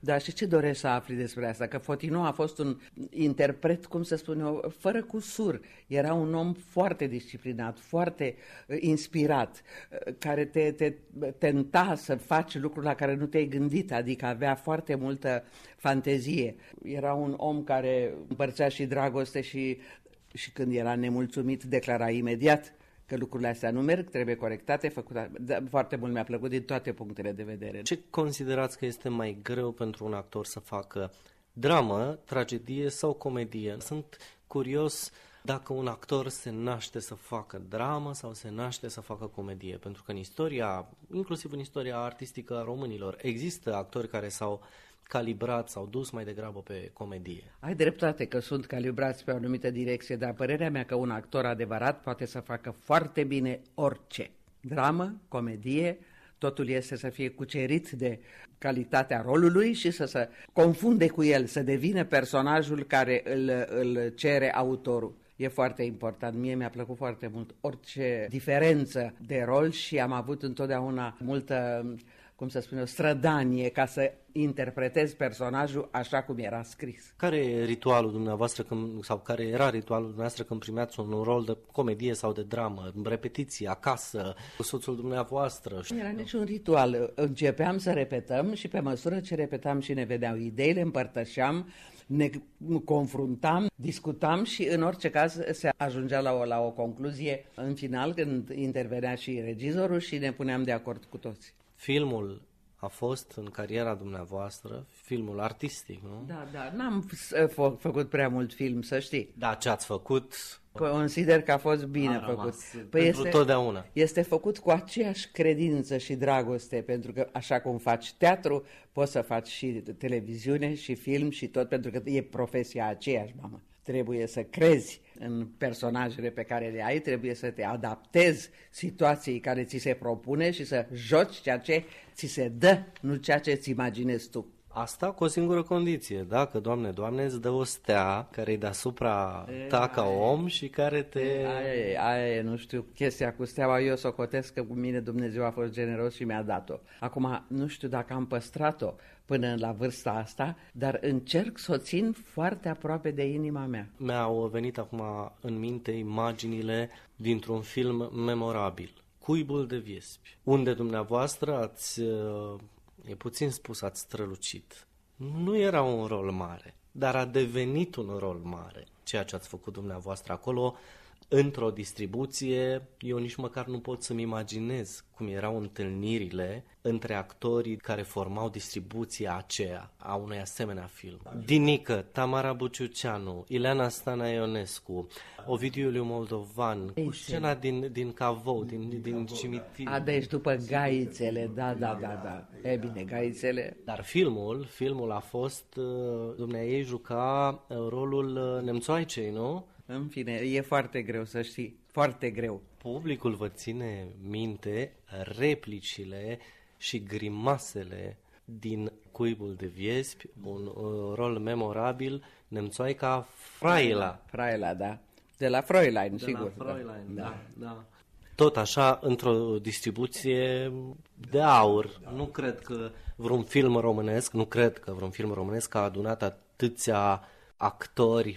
C: Da, și ce dorești să afli despre asta? Că Fotino a fost un interpret, cum să spun eu, fără cusur. Era un om foarte disciplinat, foarte inspirat, care te tenta să faci lucruri la care nu te-ai gândit, adică avea foarte multă fantezie. Era un om care împărțea și dragoste și când era nemulțumit declara imediat că lucrurile astea nu merg, trebuie corectate, făcute. Foarte mult mi-a plăcut din toate punctele de vedere.
B: Ce considerați că este mai greu pentru un actor să facă? Dramă, tragedie sau comedie? Sunt curios dacă un actor se naște să facă dramă sau se naște să facă comedie, pentru că în istoria, inclusiv în istoria artistică a românilor, există actori care s-au calibrat, s-au dus mai degrabă pe comedie.
C: Ai dreptate că sunt calibrați pe o anumită direcție, dar părerea mea că un actor adevărat poate să facă foarte bine orice. Dramă, comedie, totul este să fie cucerit de calitatea rolului și să se confunde cu el, să devină personajul care îl cere autorul. E foarte important. Mie mi-a plăcut foarte mult orice diferență de rol și am avut întotdeauna multă, cum să spun eu, strădanie ca să interpretez personajul așa cum era scris.
B: Care e ritualul dumneavoastră sau care era ritualul dumneavoastră când primeați un rol de comedie sau de dramă, în repetiție, acasă, cu soțul dumneavoastră?
C: Nu era niciun ritual. Începeam să repetăm și pe măsură ce repetam și ne vedeau ideile, împărtășeam, ne confruntam, discutam și în orice caz se ajungea la o concluzie în final când intervenea și regizorul și ne puneam de acord cu toți.
B: Filmul a fost în cariera dumneavoastră, filmul artistic, nu?
C: Da, n-am făcut prea mult film, să știi.
B: Da, ce ați făcut?
C: Consider că a fost bine făcut.
B: Pentru totdeauna.
C: Este făcut cu aceeași credință și dragoste, pentru că așa cum faci teatru, poți să faci și televiziune și film și tot, pentru că e profesia aceeași, mamă. Trebuie să crezi în personajele pe care le ai, trebuie să te adaptezi situației care ți se propune și să joci ceea ce ți se dă, nu ceea ce ți imaginezi tu.
B: Asta cu o singură condiție, dacă, Doamne, îți dă o stea care e deasupra ta ca om și care te...
C: Aia, nu știu, chestia cu steaua, eu socotesc că cu mine Dumnezeu a fost generos și mi-a dat-o. Acum, nu știu dacă am păstrat-o până la vârsta asta, dar încerc să o țin foarte aproape de inima mea.
B: Mi-au venit acum în minte imaginile dintr-un film memorabil, Cuibul de Viespi, unde dumneavoastră ați... E puțin spus, ați strălucit. Nu era un rol mare, dar a devenit un rol mare. Ceea ce ați făcut dumneavoastră acolo, într-o distribuție, eu nici măcar nu pot să-mi imaginez cum erau întâlnirile între actorii care formau distribuția aceea, a unui asemenea film. Dinică, Tamara Buciuceanu, Ileana Stana Ionescu, Ovidiu Iuliu Moldovan, cu scena din Cavou, din cimitir.
C: Deci după Gaițele, da. E bine, Gaițele.
B: Dar filmul a fost, dumneaei juca rolul Nemțoaicei, nu?
C: În fine, e foarte greu să știi, foarte greu.
B: Publicul vă ține minte replicile și grimasele din Cuibul de Viespi, un rol memorabil, Nemțoaica Fraila.
C: Fraila, da. De la Fräulein, sigur.
B: La Fräulein, da. Tot așa, într-o distribuție de aur. Nu cred că vreun film românesc a adunat atâția actori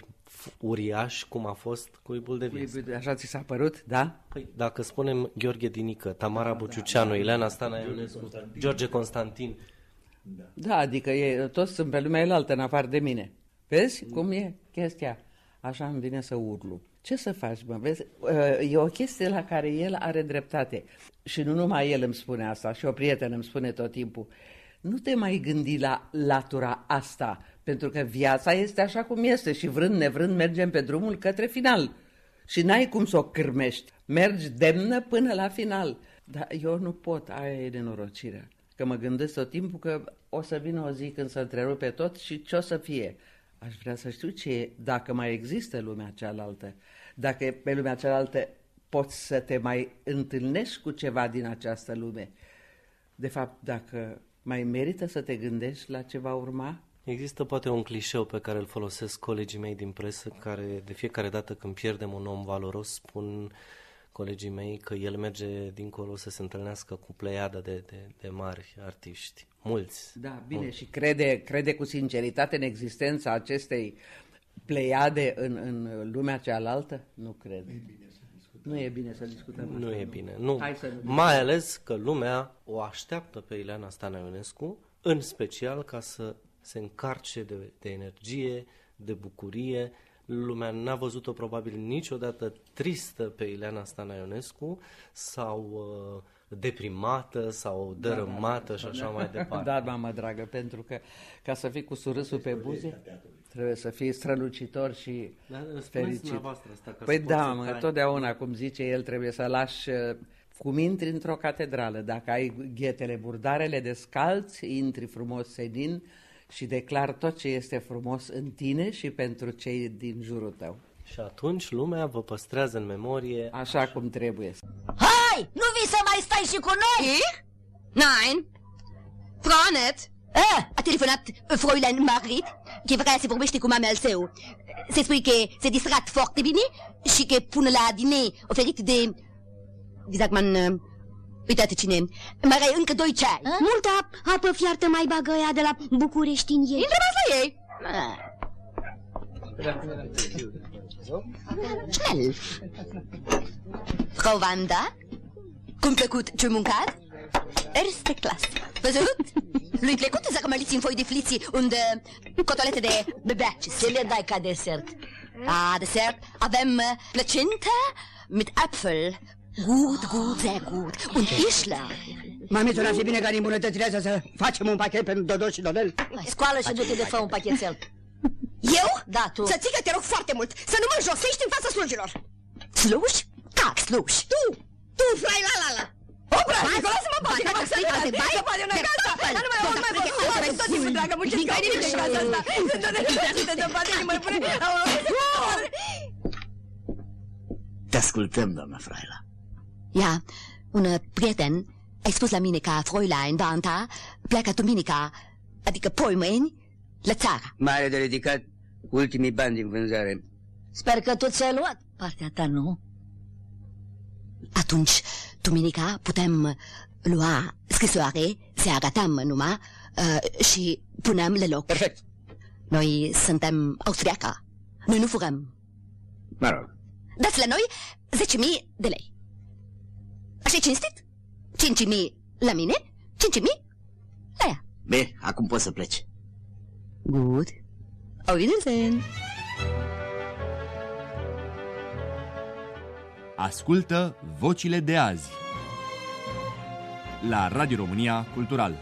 B: uriaș cum a fost Cuibul de Viespi.
C: Așa ți s-a părut, da?
B: Păi, dacă spunem Gheorghe Dinică, Tamara Buciuceanu, Ileana Stana Ionescu, George Constantin.
C: Da, adică toți sunt pe lumea elaltă în afară de mine. Vezi cum e chestia? Așa îmi vine să urlu. Ce să faci, mă, vezi? E o chestie la care el are dreptate. Și nu numai el îmi spune asta, și o prietenă îmi spune tot timpul. Nu te mai gândi la latura asta, pentru că viața este așa cum este și vrând nevrând mergem pe drumul către final. Și n-ai cum să o cârmești. Mergi demnă până la final. Dar eu nu pot, aia e nenorocirea. Că mă gândesc tot timpul că o să vină o zi când să întrerupe tot și ce o să fie. Aș vrea să știu dacă mai există lumea cealaltă. Dacă pe lumea cealaltă poți să te mai întâlnești cu ceva din această lume. De fapt, dacă mai merită să te gândești la ce va urma?
B: Există poate un clișeu pe care îl folosesc colegii mei din presă, care de fiecare dată când pierdem un om valoros spun colegii mei că el merge dincolo să se întâlnească cu pleiada de mari artiști. mulți.
C: Da, bine,
B: mulți.
C: și crede cu sinceritate în existența acestei pleiade în lumea cealaltă? Nu cred. Nu e bine să discutăm.
B: Nu e bine. Nu.
C: Hai să nu
B: Mai ales că lumea o așteaptă pe Ileana Stanaionescu, în special ca să se încarce de energie, de bucurie. Lumea n-a văzut-o probabil niciodată tristă pe Ileana Stanaionescu sau deprimată sau dărâmată și așa mai departe.
C: Da, mamă dragă, pentru că ca să fii cu surâsul pe buze, trebuie să fii strălucitor și fericit. Păi da, mă, totdeauna, cum zice el, trebuie să lași, cum intri într-o catedrală. Dacă ai ghetele, burdarele descalți, intri frumos senin și declar tot ce este frumos în tine și pentru cei din jurul tău.
B: Și atunci lumea vă păstrează în memorie
C: așa cum trebuie.
H: Hai, nu vii să mai stai și cu noi?
F: Ich? Nein. Frau Annette?
H: A telefonat Fräulein Margrit, că vrea să vorbește cu mama al său. Se spune că se distrat foarte bine și că până la diner oferit de... Wie sagt man... Uitați cine, mai are încă 2 ceai.
I: Multă apă fiartă mai bagă ea de la București în ei.
H: Întrebați la ei. Schnell. Frau Wanda, cum plăcut ce-ai mâncat? Erste Klasse. Văzut? Lui plăcut să rămăliți în foi de fliții unde cotolete de bebeaci.
I: Ce le dai ca desert?
H: Desert. Avem plăcintă mit Apfel. Gut, sehr gut. Und Ischler.
J: M-am misturat bine ca în îmbunătățirea asta să facem un pachet pentru Dodo și Dodel.
I: Scoală și du-te de fă un pachetel.
H: Eu?
I: Da, tu.
H: Să țigă, te rog foarte mult, să nu mă josești în fața slujilor. Sluși? Cac sluși. Tu, frai la. O, bravo, Nicola, să mă bagi, că mă să-i bai, să bagi una casa. Dar nu mai aud, mai bă, tot timpul, dragă, muncesc ca nimic în casa asta. Sunt tot de bate, și mă pune...
J: Te ascultăm, doamna Fraila.
H: Ja, un prieten ai spus la mine că Fräulein Wanda pleacă duminica, adică poimâini, la țară.
J: Mai are de ridicat ultimii bani din vânzare.
I: Sper că tu ți-ai luat partea ta, nu?
H: Atunci, duminica, putem lua scrisoare, să arătăm numai și punem le loc.
J: Perfect.
H: Noi suntem austriaca. Noi nu furăm.
J: Mă rog.
H: Dați la noi 10.000 de lei. Așa-i cinstit? 5.000 la mine, 5.000 la ea.
J: Bine, acum poți să pleci.
H: Gut. Auf Wiedersehen.
A: Ascultă Vocile de azi la Radio România Cultural.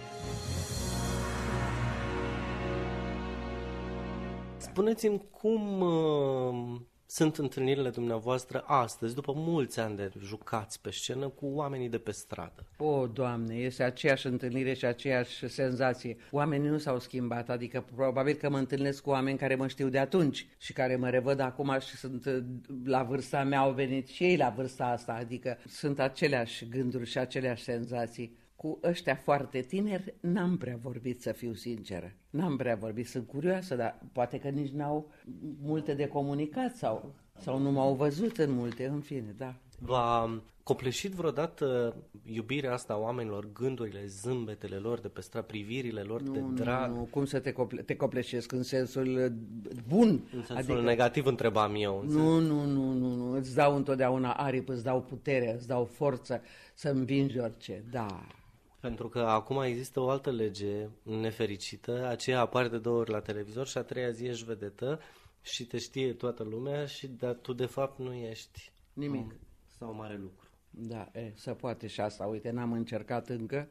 B: Spuneți-mi cum sunt întâlnirile dumneavoastră astăzi, după mulți ani de jucați pe scenă, cu oamenii de pe stradă?
C: O, Doamne, este aceeași întâlnire și aceeași senzație. Oamenii nu s-au schimbat, adică probabil că mă întâlnesc cu oameni care mă știu de atunci și care mă revăd acum și sunt la vârsta mea, au venit și ei la vârsta asta, adică sunt aceleași gânduri și aceleași senzații. Cu ăștia foarte tineri n-am prea vorbit, să fiu sinceră. N-am prea vorbit, sunt curioasă, dar poate că nici n-au multe de comunicat sau nu m-au văzut în multe, în fine, da.
B: V-a copleșit vreodată iubirea asta a oamenilor, gândurile, zâmbetele lor de pe stradă, privirile lor de drag?
C: Nu, cum să te copleșesc în sensul bun?
B: În sensul negativ întrebam eu.
C: Nu, îți dau întotdeauna aripi, îți dau putere, îți dau forță să învingi orice, da.
B: Pentru că acum există o altă lege nefericită, aceea apare de 2 ori la televizor și a 3-a zi ești vedetă și te știe toată lumea și dar tu de fapt nu ești
C: nimic.
B: Sau mare lucru.
C: Da, se poate și asta, uite, n-am încercat încă.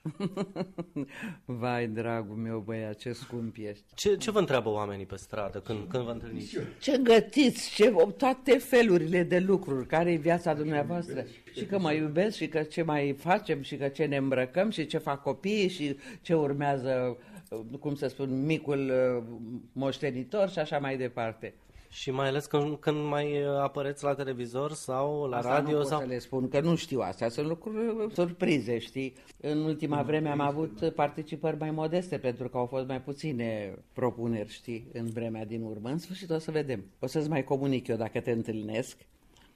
C: Vai, dragul meu, băiat, ce scump ești.
B: Ce vă întreabă oamenii pe stradă când vă întâlniți?
C: Ce gătiți, toate felurile de lucruri, care e viața dumneavoastră. Și că mă iubesc și că ce mai facem și că ce ne îmbrăcăm și ce fac copiii și ce urmează, cum să spun, micul moștenitor și așa mai departe.
B: Și mai ales când mai apăreți la televizor sau la
C: asta
B: radio?
C: Nu pot să le spun, că nu știu astea, sunt lucruri surprize, știi? În ultima vreme am avut participări mai modeste, pentru că au fost mai puține propuneri, știi, în vremea din urmă. În sfârșit o să vedem. O să-ți mai comunic eu dacă te întâlnesc.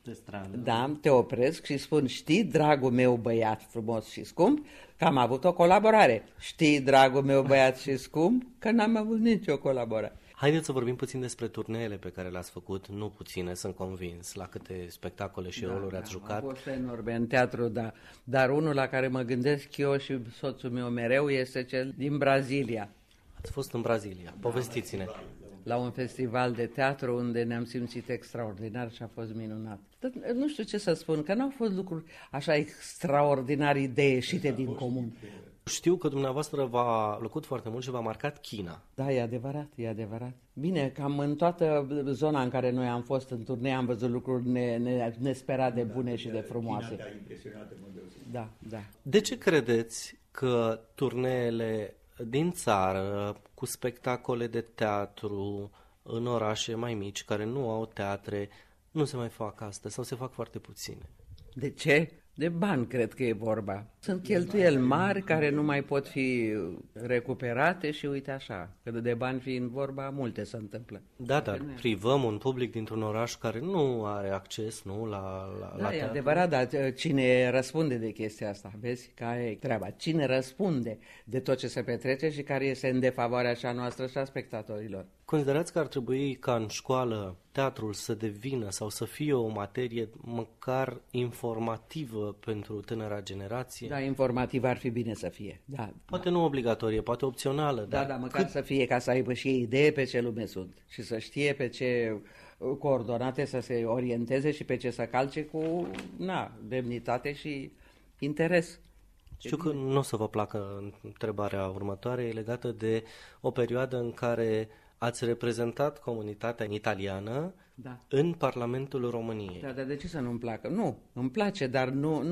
B: de stradă.
C: Da, te opresc și spun, știi, dragul meu băiat frumos și scump, că am avut o colaborare. Știi, dragul meu băiat și scump, că n-am avut nicio colaborare.
B: Haideți să vorbim puțin despre turneele pe care le-ați făcut, nu puține, sunt convins, la câte spectacole și roluri ați jucat.
C: Au fost enorme în teatru, da. Dar unul la care mă gândesc eu și soțul meu mereu este cel din Brazilia.
B: Ați fost în Brazilia, povestiți-ne.
C: La un festival de teatru unde ne-am simțit extraordinar și a fost minunat. Dar nu știu ce să spun, că n-au fost lucruri așa extraordinari de ieșite din comun.
B: Știu că dumneavoastră v-a plăcut foarte mult și v-a marcat China.
C: Da, e adevărat, e adevărat. Bine, cam în toată zona în care noi am fost în turnee am văzut lucruri nesperat de bune și de frumoase.
K: China te-a impresionat în mod deosebit.
C: Da, da.
B: De ce credeți că turneele din țară, cu spectacole de teatru în orașe mai mici, care nu au teatre, nu se mai fac astăzi sau se fac foarte puține?
C: De ce? De bani, cred că e vorba. Sunt cheltuieli mari care nu mai pot fi recuperate și uite așa, că de bani fiind vorba, multe se întâmplă.
B: Da, dar privăm un public dintr-un oraș care nu are acces, nu, la
C: e adevărat, dar cine răspunde de chestia asta? Vezi? Care e treaba? Cine răspunde de tot ce se petrece și care este în defavoarea așa noastră și a spectatorilor?
B: Considerați că ar trebui ca în școală teatrul să devină sau să fie o materie măcar informativă pentru tânăra generație?
C: Da, informativă ar fi bine să fie. Da.
B: Poate nu obligatorie, poate opțională.
C: Da, măcar să fie ca să aibă și ei idee pe ce lume sunt și să știe pe ce coordonate să se orienteze și pe ce să calce cu demnitate și interes.
B: Știu că nu o să vă placă întrebarea următoare, e legată de o perioadă în care ați reprezentat comunitatea italiană în Parlamentul României.
C: Da, dar de ce să nu-mi placă? Nu, îmi place, dar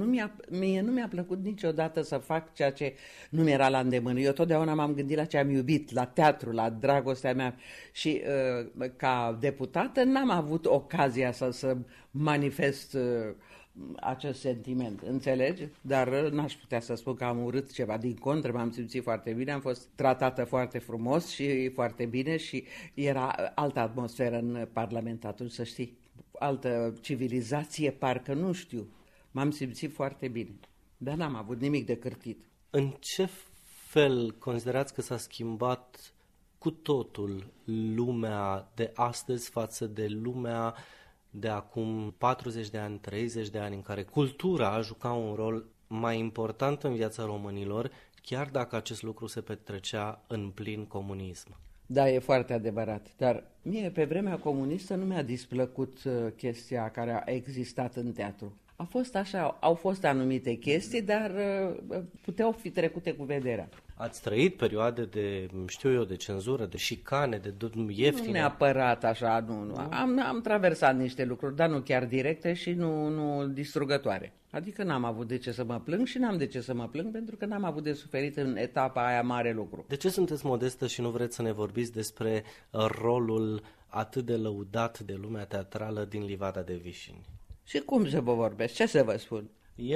C: mie nu mi-a plăcut niciodată să fac ceea ce nu mi-era la îndemână. Eu totdeauna m-am gândit la ce am iubit, la teatru, la dragostea mea și ca deputată n-am avut ocazia să manifest acest sentiment, înțelegi? Dar n-aș putea să spun că am urât ceva, din contră, m-am simțit foarte bine, am fost tratată foarte frumos și foarte bine și era altă atmosferă în Parlament atunci, să știi, altă civilizație, parcă nu știu, m-am simțit foarte bine, dar n-am avut nimic de cârtit.
B: În ce fel considerați că s-a schimbat cu totul lumea de astăzi față de lumea de acum 40 de ani, 30 de ani, în care cultura juca un rol mai important în viața românilor, chiar dacă acest lucru se petrecea în plin comunism?
C: Da, e foarte adevărat, dar mie pe vremea comunistă nu mi-a displăcut chestia care a existat în teatru. A fost așa, au fost anumite chestii, dar puteau fi trecute cu vederea.
B: Ați trăit perioade de, știu eu, de cenzură, de șicane, de ieftine?
C: Nu neapărat așa, nu. Am traversat niște lucruri, dar nu chiar directe și nu distrugătoare. Adică n-am avut de ce să mă plâng și n-am de ce să mă plâng pentru că n-am avut de suferit în etapa aia mare lucru.
B: De ce sunteți modestă și nu vreți să ne vorbiți despre rolul atât de lăudat de lumea teatrală din Livada de Vișini?
C: Și cum să vă vorbesc? Ce să vă spun?
B: E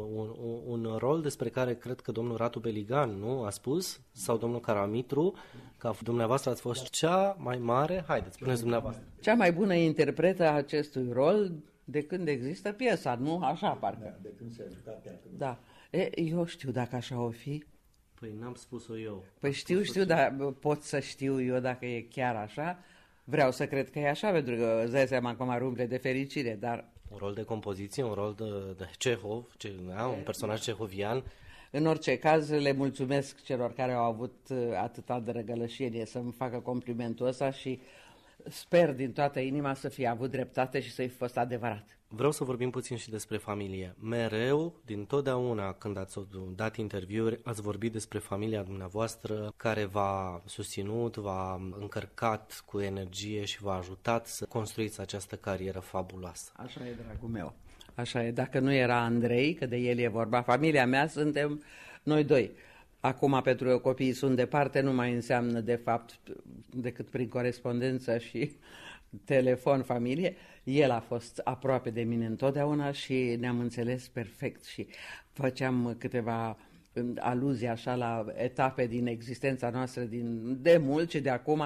B: un rol despre care cred că domnul Radu Beligan, nu, a spus, sau domnul Caramitru, că dumneavoastră ați fost cea mai mare, haideți, spuneți dumneavoastră.
C: Cea mai bună interpretă a acestui rol de când există piesa, nu? Așa parcă.
K: Da, de când se juca teatru.
C: Da. Eu știu dacă așa o fi.
B: Păi n-am spus-o eu.
C: Păi știu, dar pot să știu eu dacă e chiar așa. Vreau să cred că e așa, pentru că îți dai seama că mă rumple de fericire, dar...
B: Un rol de compoziție, un rol de Cehov, un personaj cehovian.
C: În orice caz, le mulțumesc celor care au avut atâta drăgălășenie să-mi facă complimentul ăsta și sper din toată inima să fie avut dreptate și să-i fost adevărat.
B: Vreau să vorbim puțin și despre familie. Mereu, din totdeauna, când ați dat interviuri, ați vorbit despre familia dumneavoastră care v-a susținut, v-a încărcat cu energie și v-a ajutat să construiți această carieră fabuloasă.
C: Așa e, dragul meu. Așa e. Dacă nu era Andrei, că de el e vorba, familia mea suntem noi doi. Acum, pentru că copiii sunt departe, nu mai înseamnă, de fapt, decât prin corespondență și telefon, familie. El a fost aproape de mine întotdeauna și ne-am înțeles perfect și făceam câteva aluzii așa la etape din existența noastră de mult și de acum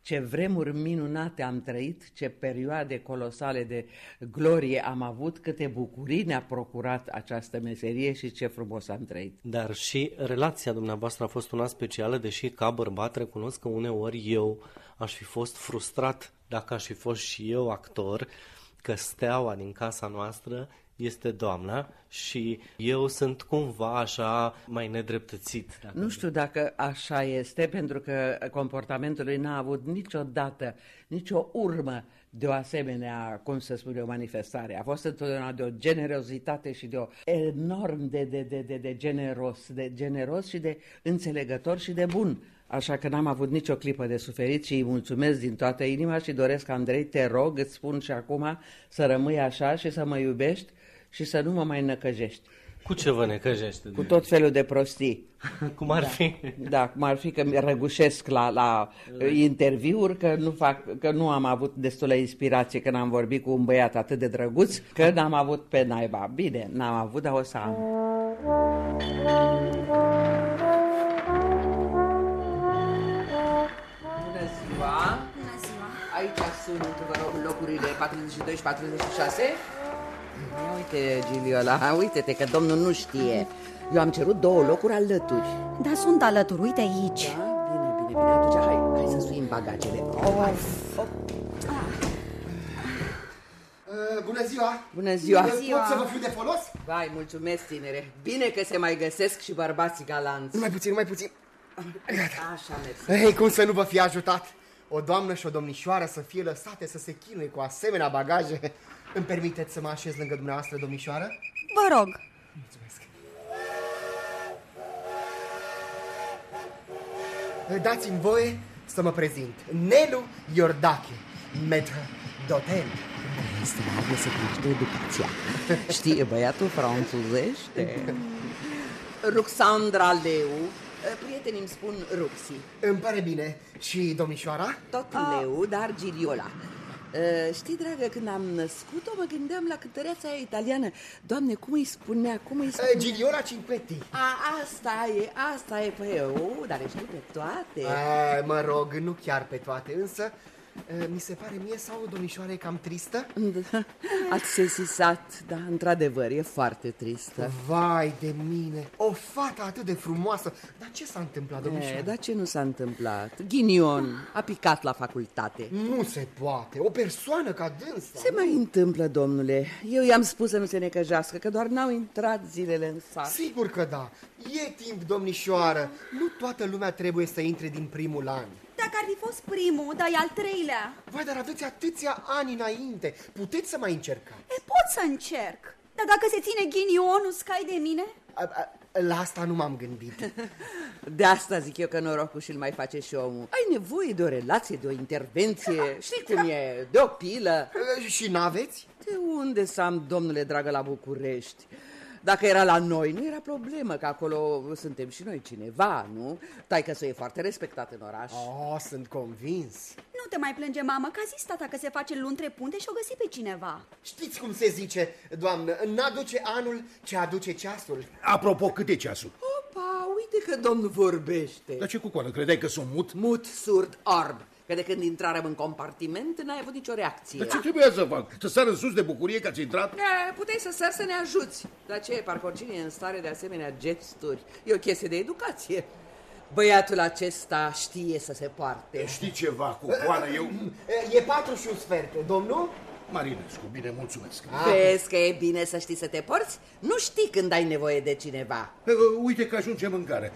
C: Ce vremuri minunate am trăit, ce perioade colosale de glorie am avut, câte bucurii ne-a procurat această meserie și ce frumos am trăit.
B: Dar și relația dumneavoastră a fost una specială, deși ca bărbat recunosc că uneori eu aș fi fost frustrat dacă aș fi fost și eu actor, că steaua din casa noastră este doamna și eu sunt cumva așa mai nedreptățit.
C: Nu știu dacă așa este, pentru că comportamentul lui n-a avut niciodată, nicio urmă de o asemenea, cum să spun eu, manifestare. A fost întotdeauna de o generozitate și de o enorm de generos și de înțelegător și de bun. Așa că n-am avut nicio clipă de suferit și îi mulțumesc din toată inima și doresc, Andrei, te rog, îți spun și acum să rămâi așa și să mă iubești și să nu mă mai năcăjești.
B: Cu ce vă necăjește?
C: Cu tot felul de prostii.
B: Cum ar fi?
C: Da, cum ar fi că mi răgușesc la interviuri, că nu am avut destulă inspirație când am vorbit cu un băiat atât de drăguț, că n-am avut pe naiba. Bine, n-am avut, dar o să am. Bună ziua!
H: Bună ziua!
C: Aici sunt, vă rog, locurile 42 și 46. Uite, Giliola, uite-te că domnul nu știe. Eu am cerut 2 locuri alături.
H: Da, sunt alături, uite aici.
C: Da? Bine, atunci hai să suim bagajele.
J: Bună ziua!
C: Bună ziua!
J: Pot să vă fiu de folos?
C: Vai, mulțumesc, tinere. Bine că se mai găsesc și bărbații galanți.
J: Numai puțin.
C: Așa, mersi.
J: Ei, cum să nu vă fi ajutat? O doamnă și o domnișoară să fie lăsate să se chinuie cu asemenea bagaje. Îmi permiteți să mă așez lângă dumneavoastră, domnișoară?
H: Vă rog.
J: Mulțumesc. Dați-mi voie să mă prezint. Nelu Iordache, maître d'hôtel.
C: Trebuie să crește educația. Știe băiatul franțuzește. Ruxandra Leu. Prietenii îmi spun Ruxi.
J: Îmi pare bine. Și domnișoara?
C: Tot Leu, dar Giliola. Știi, dragă, când am născut-o, mă gândeam la cântăreața aia italiană. Doamne, cum îi spunea?
J: Giliola Cinquetti.
C: Asta e, păi eu, dar le știu pe toate.
J: Mă rog, nu chiar pe toate, însă mi se pare mie sau domnișoara e cam tristă?
C: Ați sesizat, da, într-adevăr, e foarte tristă.
J: Vai de mine, o fată atât de frumoasă. Dar ce s-a întâmplat, domnișoară?
C: Dar ce nu s-a întâmplat? Ghinion, a picat la facultate.
J: Nu se poate, o persoană ca dânsa.
C: Se mai întâmplă, domnule. Eu i-am spus să nu se necăjească, că doar n-au intrat zilele în sat.
J: Sigur că da, e timp, domnișoară. Nu toată lumea trebuie să intre din primul an.
H: Dacă ar fi fost primul, dar e al 3-lea.
J: Vai, dar aveți atâția ani înainte. Puteți să mai încercați.
H: Pot să încerc. Dar dacă se ține ghinionul, scai de mine?
J: La asta nu m-am gândit.
C: De asta zic eu că norocul și-l mai face și omul. Ai nevoie de o relație, de o intervenție. Știi cum e, de o pilă.
J: Și n-aveți?
C: De unde să am, domnule dragă, la București? Dacă era la noi, nu era problemă, că acolo suntem și noi cineva, nu? Taică-s-o e foarte respectat în oraș.
J: Sunt convins.
H: Nu te mai plânge, mamă, că a zis tata că se face luni între punte și o găsi pe cineva.
J: Știți cum se zice, doamnă, n-aduce anul ce aduce ceasul.
G: Apropo, cât e ceasul?
C: Opa, uite că domnul vorbește.
G: Dar ce cucoană, credeai că sunt mut?
C: Mut, surd, orb. Că de când intrarăm în compartiment n-ai avut nicio reacție.
G: Dar ce trebuia să fac? Să sar în sus de bucurie că ați intrat?
C: Puteai să sari să ne ajuți. Dar ce, parcă oricine e în stare de asemenea gesturi. E o chestie de educație. Băiatul acesta știe să se poarte.
G: Știi ceva, cucoană, eu...
J: E 4 și un sfert, domnul?
G: Marinescu, bine, mulțumesc.
C: Vezi că e bine să știi să te porți? Nu știi când ai nevoie de cineva.
G: Uite că ajunge mâncare.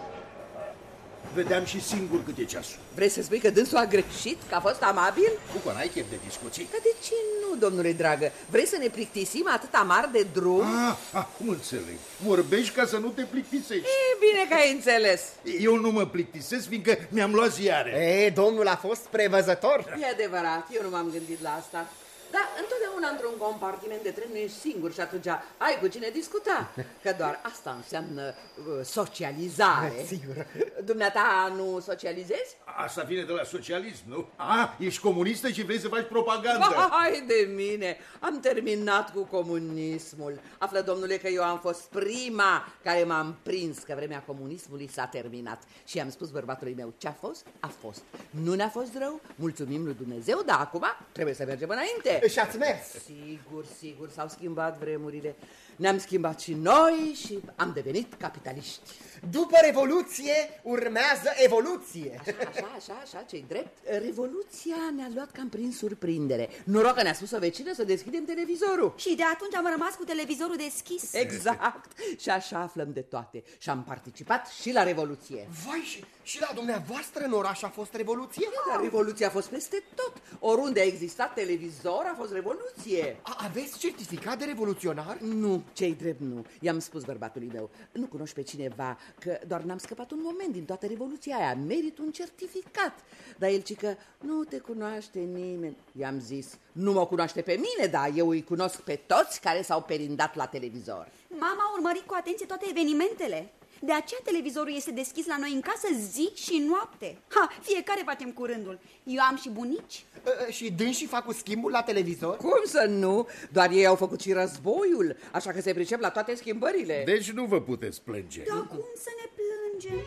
G: Vedeam și singur cât e ceasul.
C: Vrei să spui că dânsul a greșit? Că a fost amabil?
G: Cucoană, ai chef de discuții?
C: Dar de ce nu, domnule dragă? Vrei să ne plictisim atât amar de drum?
G: Acum înțeleg. Vorbești ca să nu te plictisești.
C: E bine că ai înțeles.
G: Eu nu mă plictisesc, fiindcă mi-am luat ziare.
J: Domnul a fost prevăzător.
C: E adevărat, eu nu m-am gândit la asta. Da, întotdeauna într-un compartiment de tren nu ești singur și atunci ai cu cine discuta. Că doar asta înseamnă socializare.
J: Sigur.
C: Dumneata nu socializezi?
G: Asta vine de la socialism, nu? Ești comunistă și vrei să faci propagandă.
C: Hai de mine, am terminat cu comunismul. Află, domnule, că eu am fost prima care m-am prins că vremea comunismului s-a terminat. Și am spus bărbatului meu, ce a fost, a fost. Nu ne-a fost rău, mulțumim lui Dumnezeu, dar acum trebuie să mergem înainte.
J: Și ați mers?
C: Sigur, s-au schimbat vremurile. Ne-am schimbat și noi și am devenit capitaliști.
J: După Revoluție urmează evoluție.
C: Așa, ce-i drept. Revoluția ne-a luat cam prin surprindere. Noroc că ne-a spus o vecină să deschidem televizorul.
H: Și de atunci am rămas cu televizorul deschis.
C: Exact. Și așa aflăm de toate. Și am participat și la Revoluție.
J: Vai, și la dumneavoastră în oraș a fost Revoluție?
C: Dar Revoluția a fost peste tot. Oriunde a existat televizor a fost Revoluție.
J: Aveți certificat de revoluționar?
C: Nu, ce-i drept nu. I-am spus bărbatului meu, nu cunoști pe cineva, că doar n-am scăpat un moment din toată revoluția aia, merit un certificat. Dar el zice că nu te cunoaște nimeni. I-am zis, nu mă cunoaște pe mine, dar eu îi cunosc pe toți care s-au perindat la televizor.
H: Mama a urmărit cu atenție toate evenimentele. De aceea televizorul este deschis la noi în casă zi și noapte. Fiecare facem cu rândul. Eu am și bunici.
J: Și dânsii fac cu schimbul la televizor?
C: Cum să nu? Doar ei au făcut și războiul, așa că se pricep la toate schimbările.
G: Deci nu vă puteți plânge.
H: Dar cum să ne plângem?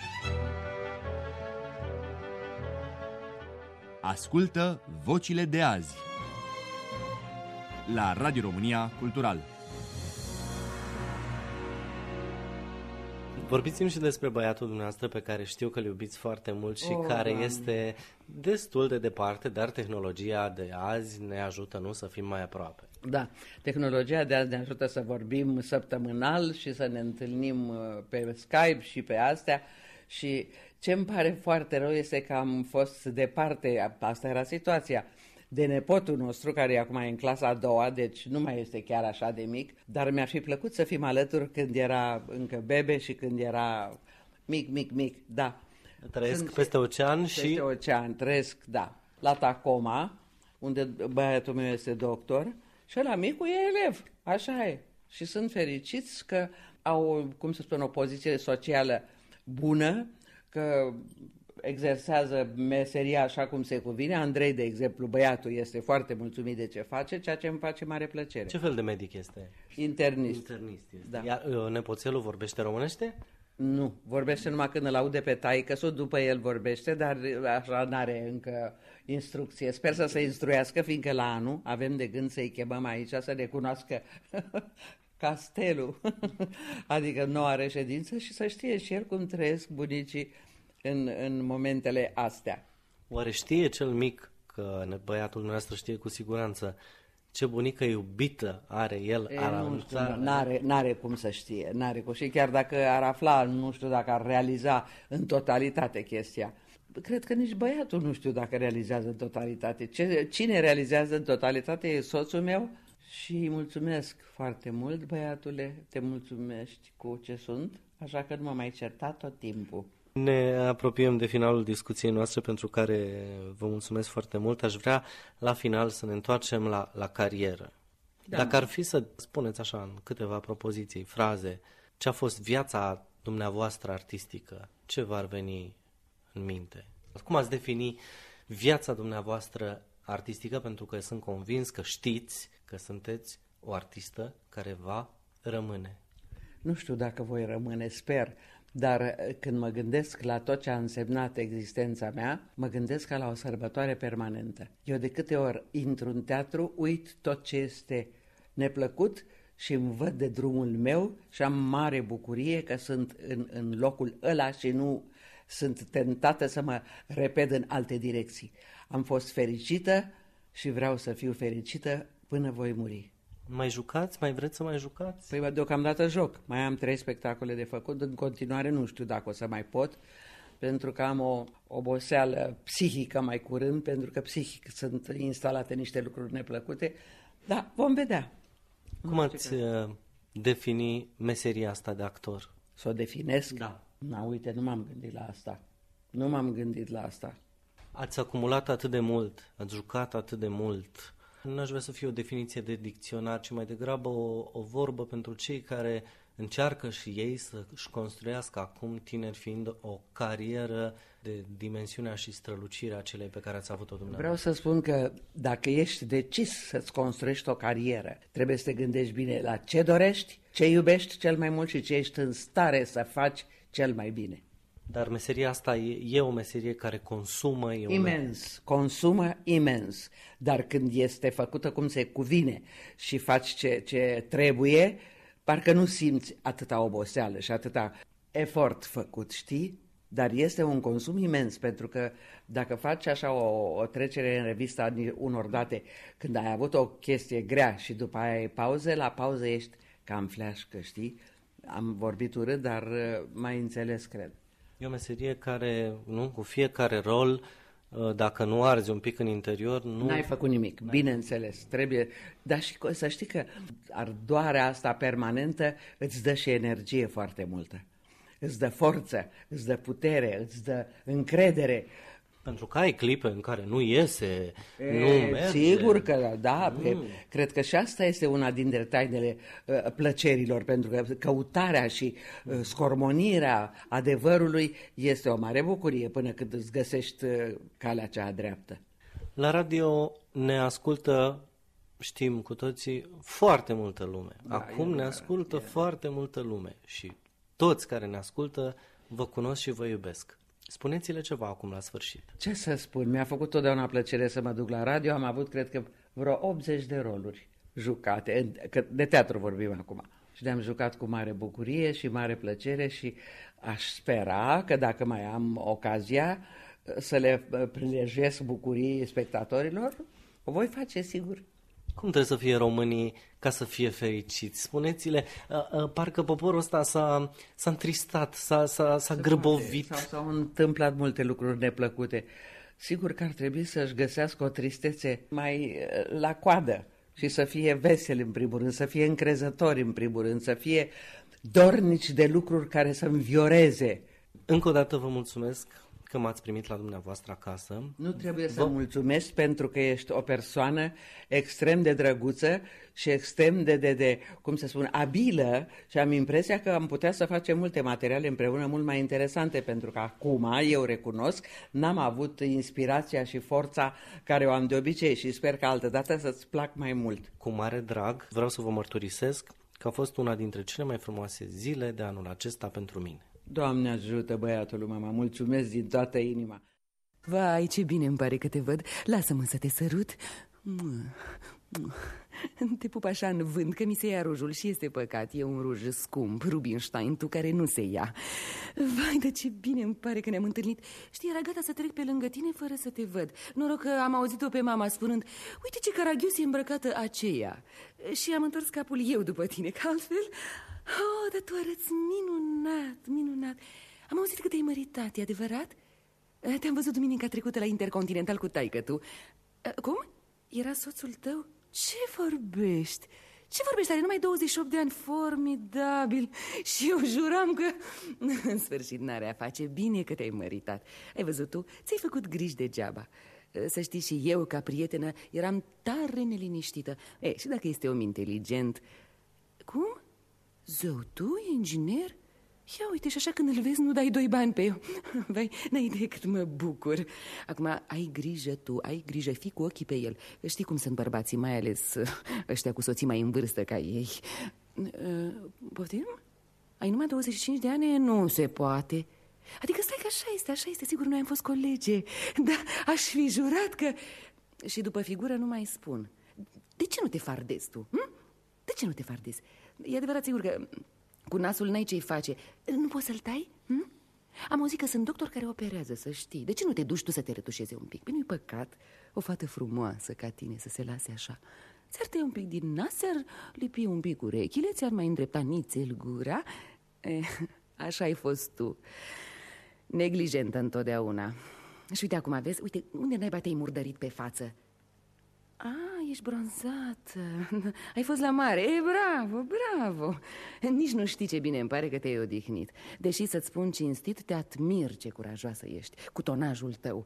A: Ascultă Vocile de azi la Radio România Cultural.
B: Vorbiți-mi și despre băiatul dumneavoastră pe care știu că îl iubiți foarte mult și care este destul de departe, dar tehnologia de azi ne ajută, nu, să fim mai aproape.
C: Da, tehnologia de azi ne ajută să vorbim săptămânal și să ne întâlnim pe Skype și pe astea. Și ce îmi pare foarte rău este că am fost departe, asta era situația, de nepotul nostru, care e acum în clasa a doua, deci nu mai este chiar așa de mic, dar mi-ar fi plăcut să fim alături când era încă bebe și când era mic, da.
B: Trăiesc peste ocean și...
C: Peste ocean, trăiesc, da, la Tacoma, unde băiatul meu este doctor și ăla micul e elev, așa e. Și sunt fericiți că au, cum să spun, o poziție socială bună, că exersează meseria așa cum se cuvine. Andrei, de exemplu, băiatul, este foarte mulțumit de ce face, ceea ce îmi face mare plăcere.
B: Ce fel de medic este?
C: Internist.
B: Internist este.
C: Da.
B: Iar nepoțelul vorbește românește?
C: Nu, vorbește numai când îl aude pe taică-su, după el vorbește, dar așa n-are încă instrucție. Sper să se instruiască, fiindcă la anul avem de gând să-i chemăm aici să ne cunoască castelul, adică noua reședință, și să știe și el cum trăiesc bunicii în momentele astea.
B: Oare știe cel mic, că băiatul nostru știe cu siguranță, ce bunică iubită are el?
C: N-are cum să știe, n-are cum. Și chiar dacă ar afla, nu știu dacă ar realiza în totalitate chestia. Cred că nici băiatul nu știu dacă realizează în totalitate. Cine realizează în totalitate e soțul meu și îi mulțumesc foarte mult, băiatule, te mulțumești cu ce sunt, așa că nu m-am mai certat tot timpul.
B: Ne apropiem de finalul discuției noastre, pentru care vă mulțumesc foarte mult. Aș vrea la final să ne întoarcem la carieră. Da. Dacă ar fi să spuneți așa în câteva propoziții, fraze, ce a fost viața dumneavoastră artistică, ce v-ar veni în minte? Cum ați defini viața dumneavoastră artistică, pentru că sunt convins că știți că sunteți o artistă care va rămâne?
C: Nu știu dacă voi rămâne, sper. Dar când mă gândesc la tot ce a însemnat existența mea, mă gândesc ca la o sărbătoare permanentă. Eu de câte ori intru în teatru, uit tot ce este neplăcut și îmi văd de drumul meu și am mare bucurie că sunt în locul ăla și nu sunt tentată să mă repet în alte direcții. Am fost fericită și vreau să fiu fericită până voi muri.
B: Mai jucați? Mai vreți să mai jucați?
C: Păi deocamdată joc. Mai am 3 spectacole de făcut. În continuare nu știu dacă o să mai pot, pentru că am o oboseală psihică mai curând, pentru că psihic sunt instalate niște lucruri neplăcute. Dar vom vedea.
B: Cum ați defini meseria asta de actor?
C: Să o definesc?
B: Da.
C: Uite, nu m-am gândit la asta.
B: Ați acumulat atât de mult, ați jucat atât de mult, Nu aș vrea să fie o definiție de dicționar, ci mai degrabă o vorbă pentru cei care încearcă și ei să-și construiască acum, tineri fiind, o carieră de dimensiunea și strălucirea celei pe care ați avut-o dumneavoastră.
C: Vreau să spun că dacă ești decis să-ți construiești o carieră, trebuie să te gândești bine la ce dorești, ce iubești cel mai mult și ce ești în stare să faci cel mai bine.
B: Dar meseria asta e o meserie care consumă...
C: Consumă imens, dar când este făcută cum se cuvine și faci ce trebuie, parcă nu simți atâta oboseală și atâta efort făcut, știi? Dar este un consum imens, pentru că dacă faci așa o trecere în revista unor date, când ai avut o chestie grea și după aia ai pauze, la pauză ești cam fleașcă, știi? Am vorbit urât, dar mai înțeles, cred.
B: E o meserie care, nu, cu fiecare rol, dacă nu arzi un pic în interior, nu...
C: N-ai făcut nimic, bineînțeles, trebuie... Dar și să știi că ardoarea asta permanentă îți dă și energie foarte multă. Îți dă forță, îți dă putere, îți dă încredere.
B: Pentru că ai clipe în care nu iese, nu merge.
C: Sigur că da, cred că și asta este una dintre tainele plăcerilor, pentru că căutarea și scormonirea adevărului este o mare bucurie până când îți găsești calea cea dreaptă.
B: La radio ne ascultă, știm cu toții, foarte multă lume. Acum ne ascultă foarte multă lume și toți care ne ascultă vă cunosc și vă iubesc. Spuneți-le ceva acum la sfârșit.
C: Ce să spun, mi-a făcut totdeauna plăcere să mă duc la radio, am avut, cred că, vreo 80 de roluri jucate, că de teatru vorbim acum. Și le-am jucat cu mare bucurie și mare plăcere și aș spera că dacă mai am ocazia să le prilejesc bucurii spectatorilor, o voi face, sigur.
B: Cum trebuie să fie românii ca să fie fericiți? Spuneți-le, parcă poporul ăsta s-a întristat, s-a grăbovit.
C: S-au întâmplat multe lucruri neplăcute. Sigur că ar trebui să-și găsească o tristețe mai la coadă și să fie veseli în primul rând, să fie încrezători în primul rând, să fie dornici de lucruri care să învioreze.
B: Încă o dată vă mulțumesc că m-ați primit la dumneavoastră acasă.
C: Nu trebuie să mulțumesc, pentru că ești o persoană extrem de drăguță și extrem de cum să spun, abilă, și am impresia că am putea să facem multe materiale împreună mult mai interesante, pentru că acum, eu recunosc, n-am avut inspirația și forța care o am de obicei și sper că altădată să-ți plac mai mult.
B: Cu mare drag, vreau să vă mărturisesc că a fost una dintre cele mai frumoase zile de anul acesta pentru mine.
C: Doamne ajută, băiatul, mama, mulțumesc din toată inima.
D: Vai, ce bine îmi pare că te văd. Lasă-mă să te sărut. Te pup așa în vânt că mi se ia rujul și este păcat. E un ruj scump, Rubinstein, tu care nu se ia. Vai, dar ce bine îmi pare că ne-am întâlnit. Știi, era gata să trec pe lângă tine fără să te văd. Noroc că am auzit-o pe mama spunând: uite ce caragios e îmbrăcată aceea. Și am întors capul eu după tine, că altfel... Oh, dar tu arăți minunat, minunat. Am auzit că te-ai măritat, e adevărat? Te-am văzut duminica trecută la Intercontinental cu taică-tu. Cum? Era soțul tău? Ce vorbești? Ce vorbești? Are numai 28 de ani, formidabil. Și eu juram că... În sfârșit n-are a face, bine că te-ai măritat. Ai văzut tu? Ți-ai făcut griji degeaba. Să știi, și eu, ca prietenă, eram tare neliniștită. Și dacă este om inteligent... Cum? Zău, tu, inginer? Ia uite, și așa când îl vezi nu dai 2 bani pe eu. Vai, n-ai idee cât mă bucur. Acum, ai grijă tu, ai grijă, fii cu ochii pe el. Știi cum sunt bărbații, mai ales ăștia cu soții mai în vârstă ca ei. Poftim? Ai numai 25 de ani? Nu se poate. Adică stai că așa este, sigur, noi am fost colege. Dar aș fi jurat că... Și după figură nu mai spun. De ce nu te fardezi tu? De ce nu te fardezi? E adevărat, sigur că cu nasul n-ai ce-i face. Nu poți să-l tai? Am auzit că sunt doctori care operează, să știi. De ce nu te duci tu să te retușeze un pic? Păi nu-i păcat o fată frumoasă ca tine să se lase așa. Ți-ar tăia un pic din nas, ți-ar lipi un pic urechile, ți-ar mai îndrepta nițel gura. Așa ai fost tu, neglijentă întotdeauna. Și uite acum, vezi, uite, unde naiba te-ai murdărit pe față? Ești bronzată. Ai fost la mare. Bravo, bravo. Nici nu știi ce bine îmi pare că te-ai odihnit. Deși, să-ți spun cinstit, te admir ce curajoasă ești, cu tonajul tău.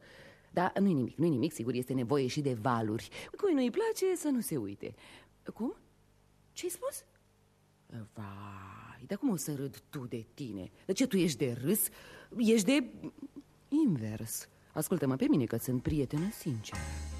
D: Dar nu-i nimic, sigur este nevoie și de valuri. Cui nu-i place să nu se uite. Cum? Ce-ai spus? Vai, dar cum o să râd tu de tine? De ce tu ești de râs? Ești de invers. Ascultă-mă pe mine că sunt prietenă sinceră.